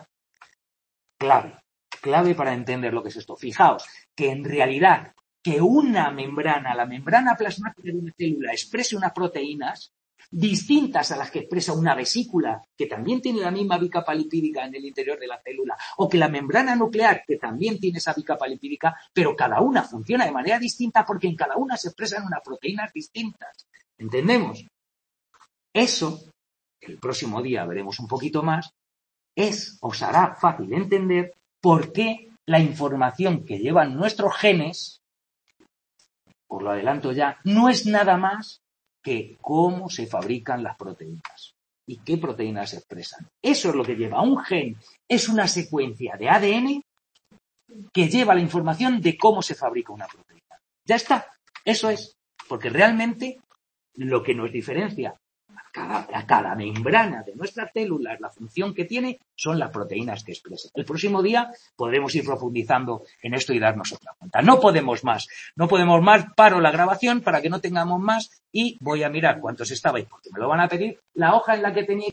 Clave para entender lo que es esto. Fijaos que en realidad que una membrana, la membrana plasmática de una célula, exprese unas proteínas distintas a las que expresa una vesícula, que también tiene la misma bicapa lipídica en el interior de la célula, o que la membrana nuclear, que también tiene esa bicapa lipídica, pero cada una funciona de manera distinta porque en cada una se expresan unas proteínas distintas. ¿Entendemos? Eso, el próximo día veremos un poquito más, os hará fácil entender por qué la información que llevan nuestros genes, os lo adelanto ya, no es nada más que cómo se fabrican las proteínas y qué proteínas se expresan. Eso es lo que lleva un gen. Es una secuencia de ADN que lleva la información de cómo se fabrica una proteína. Ya está. Eso es. Porque realmente lo que nos diferencia a cada membrana de nuestras células, la función que tiene, son las proteínas que expresan. El próximo día podremos ir profundizando en esto y darnos otra cuenta. No podemos más, paro la grabación para que no tengamos más y voy a mirar cuántos estabais, porque me lo van a pedir, la hoja en la que tenéis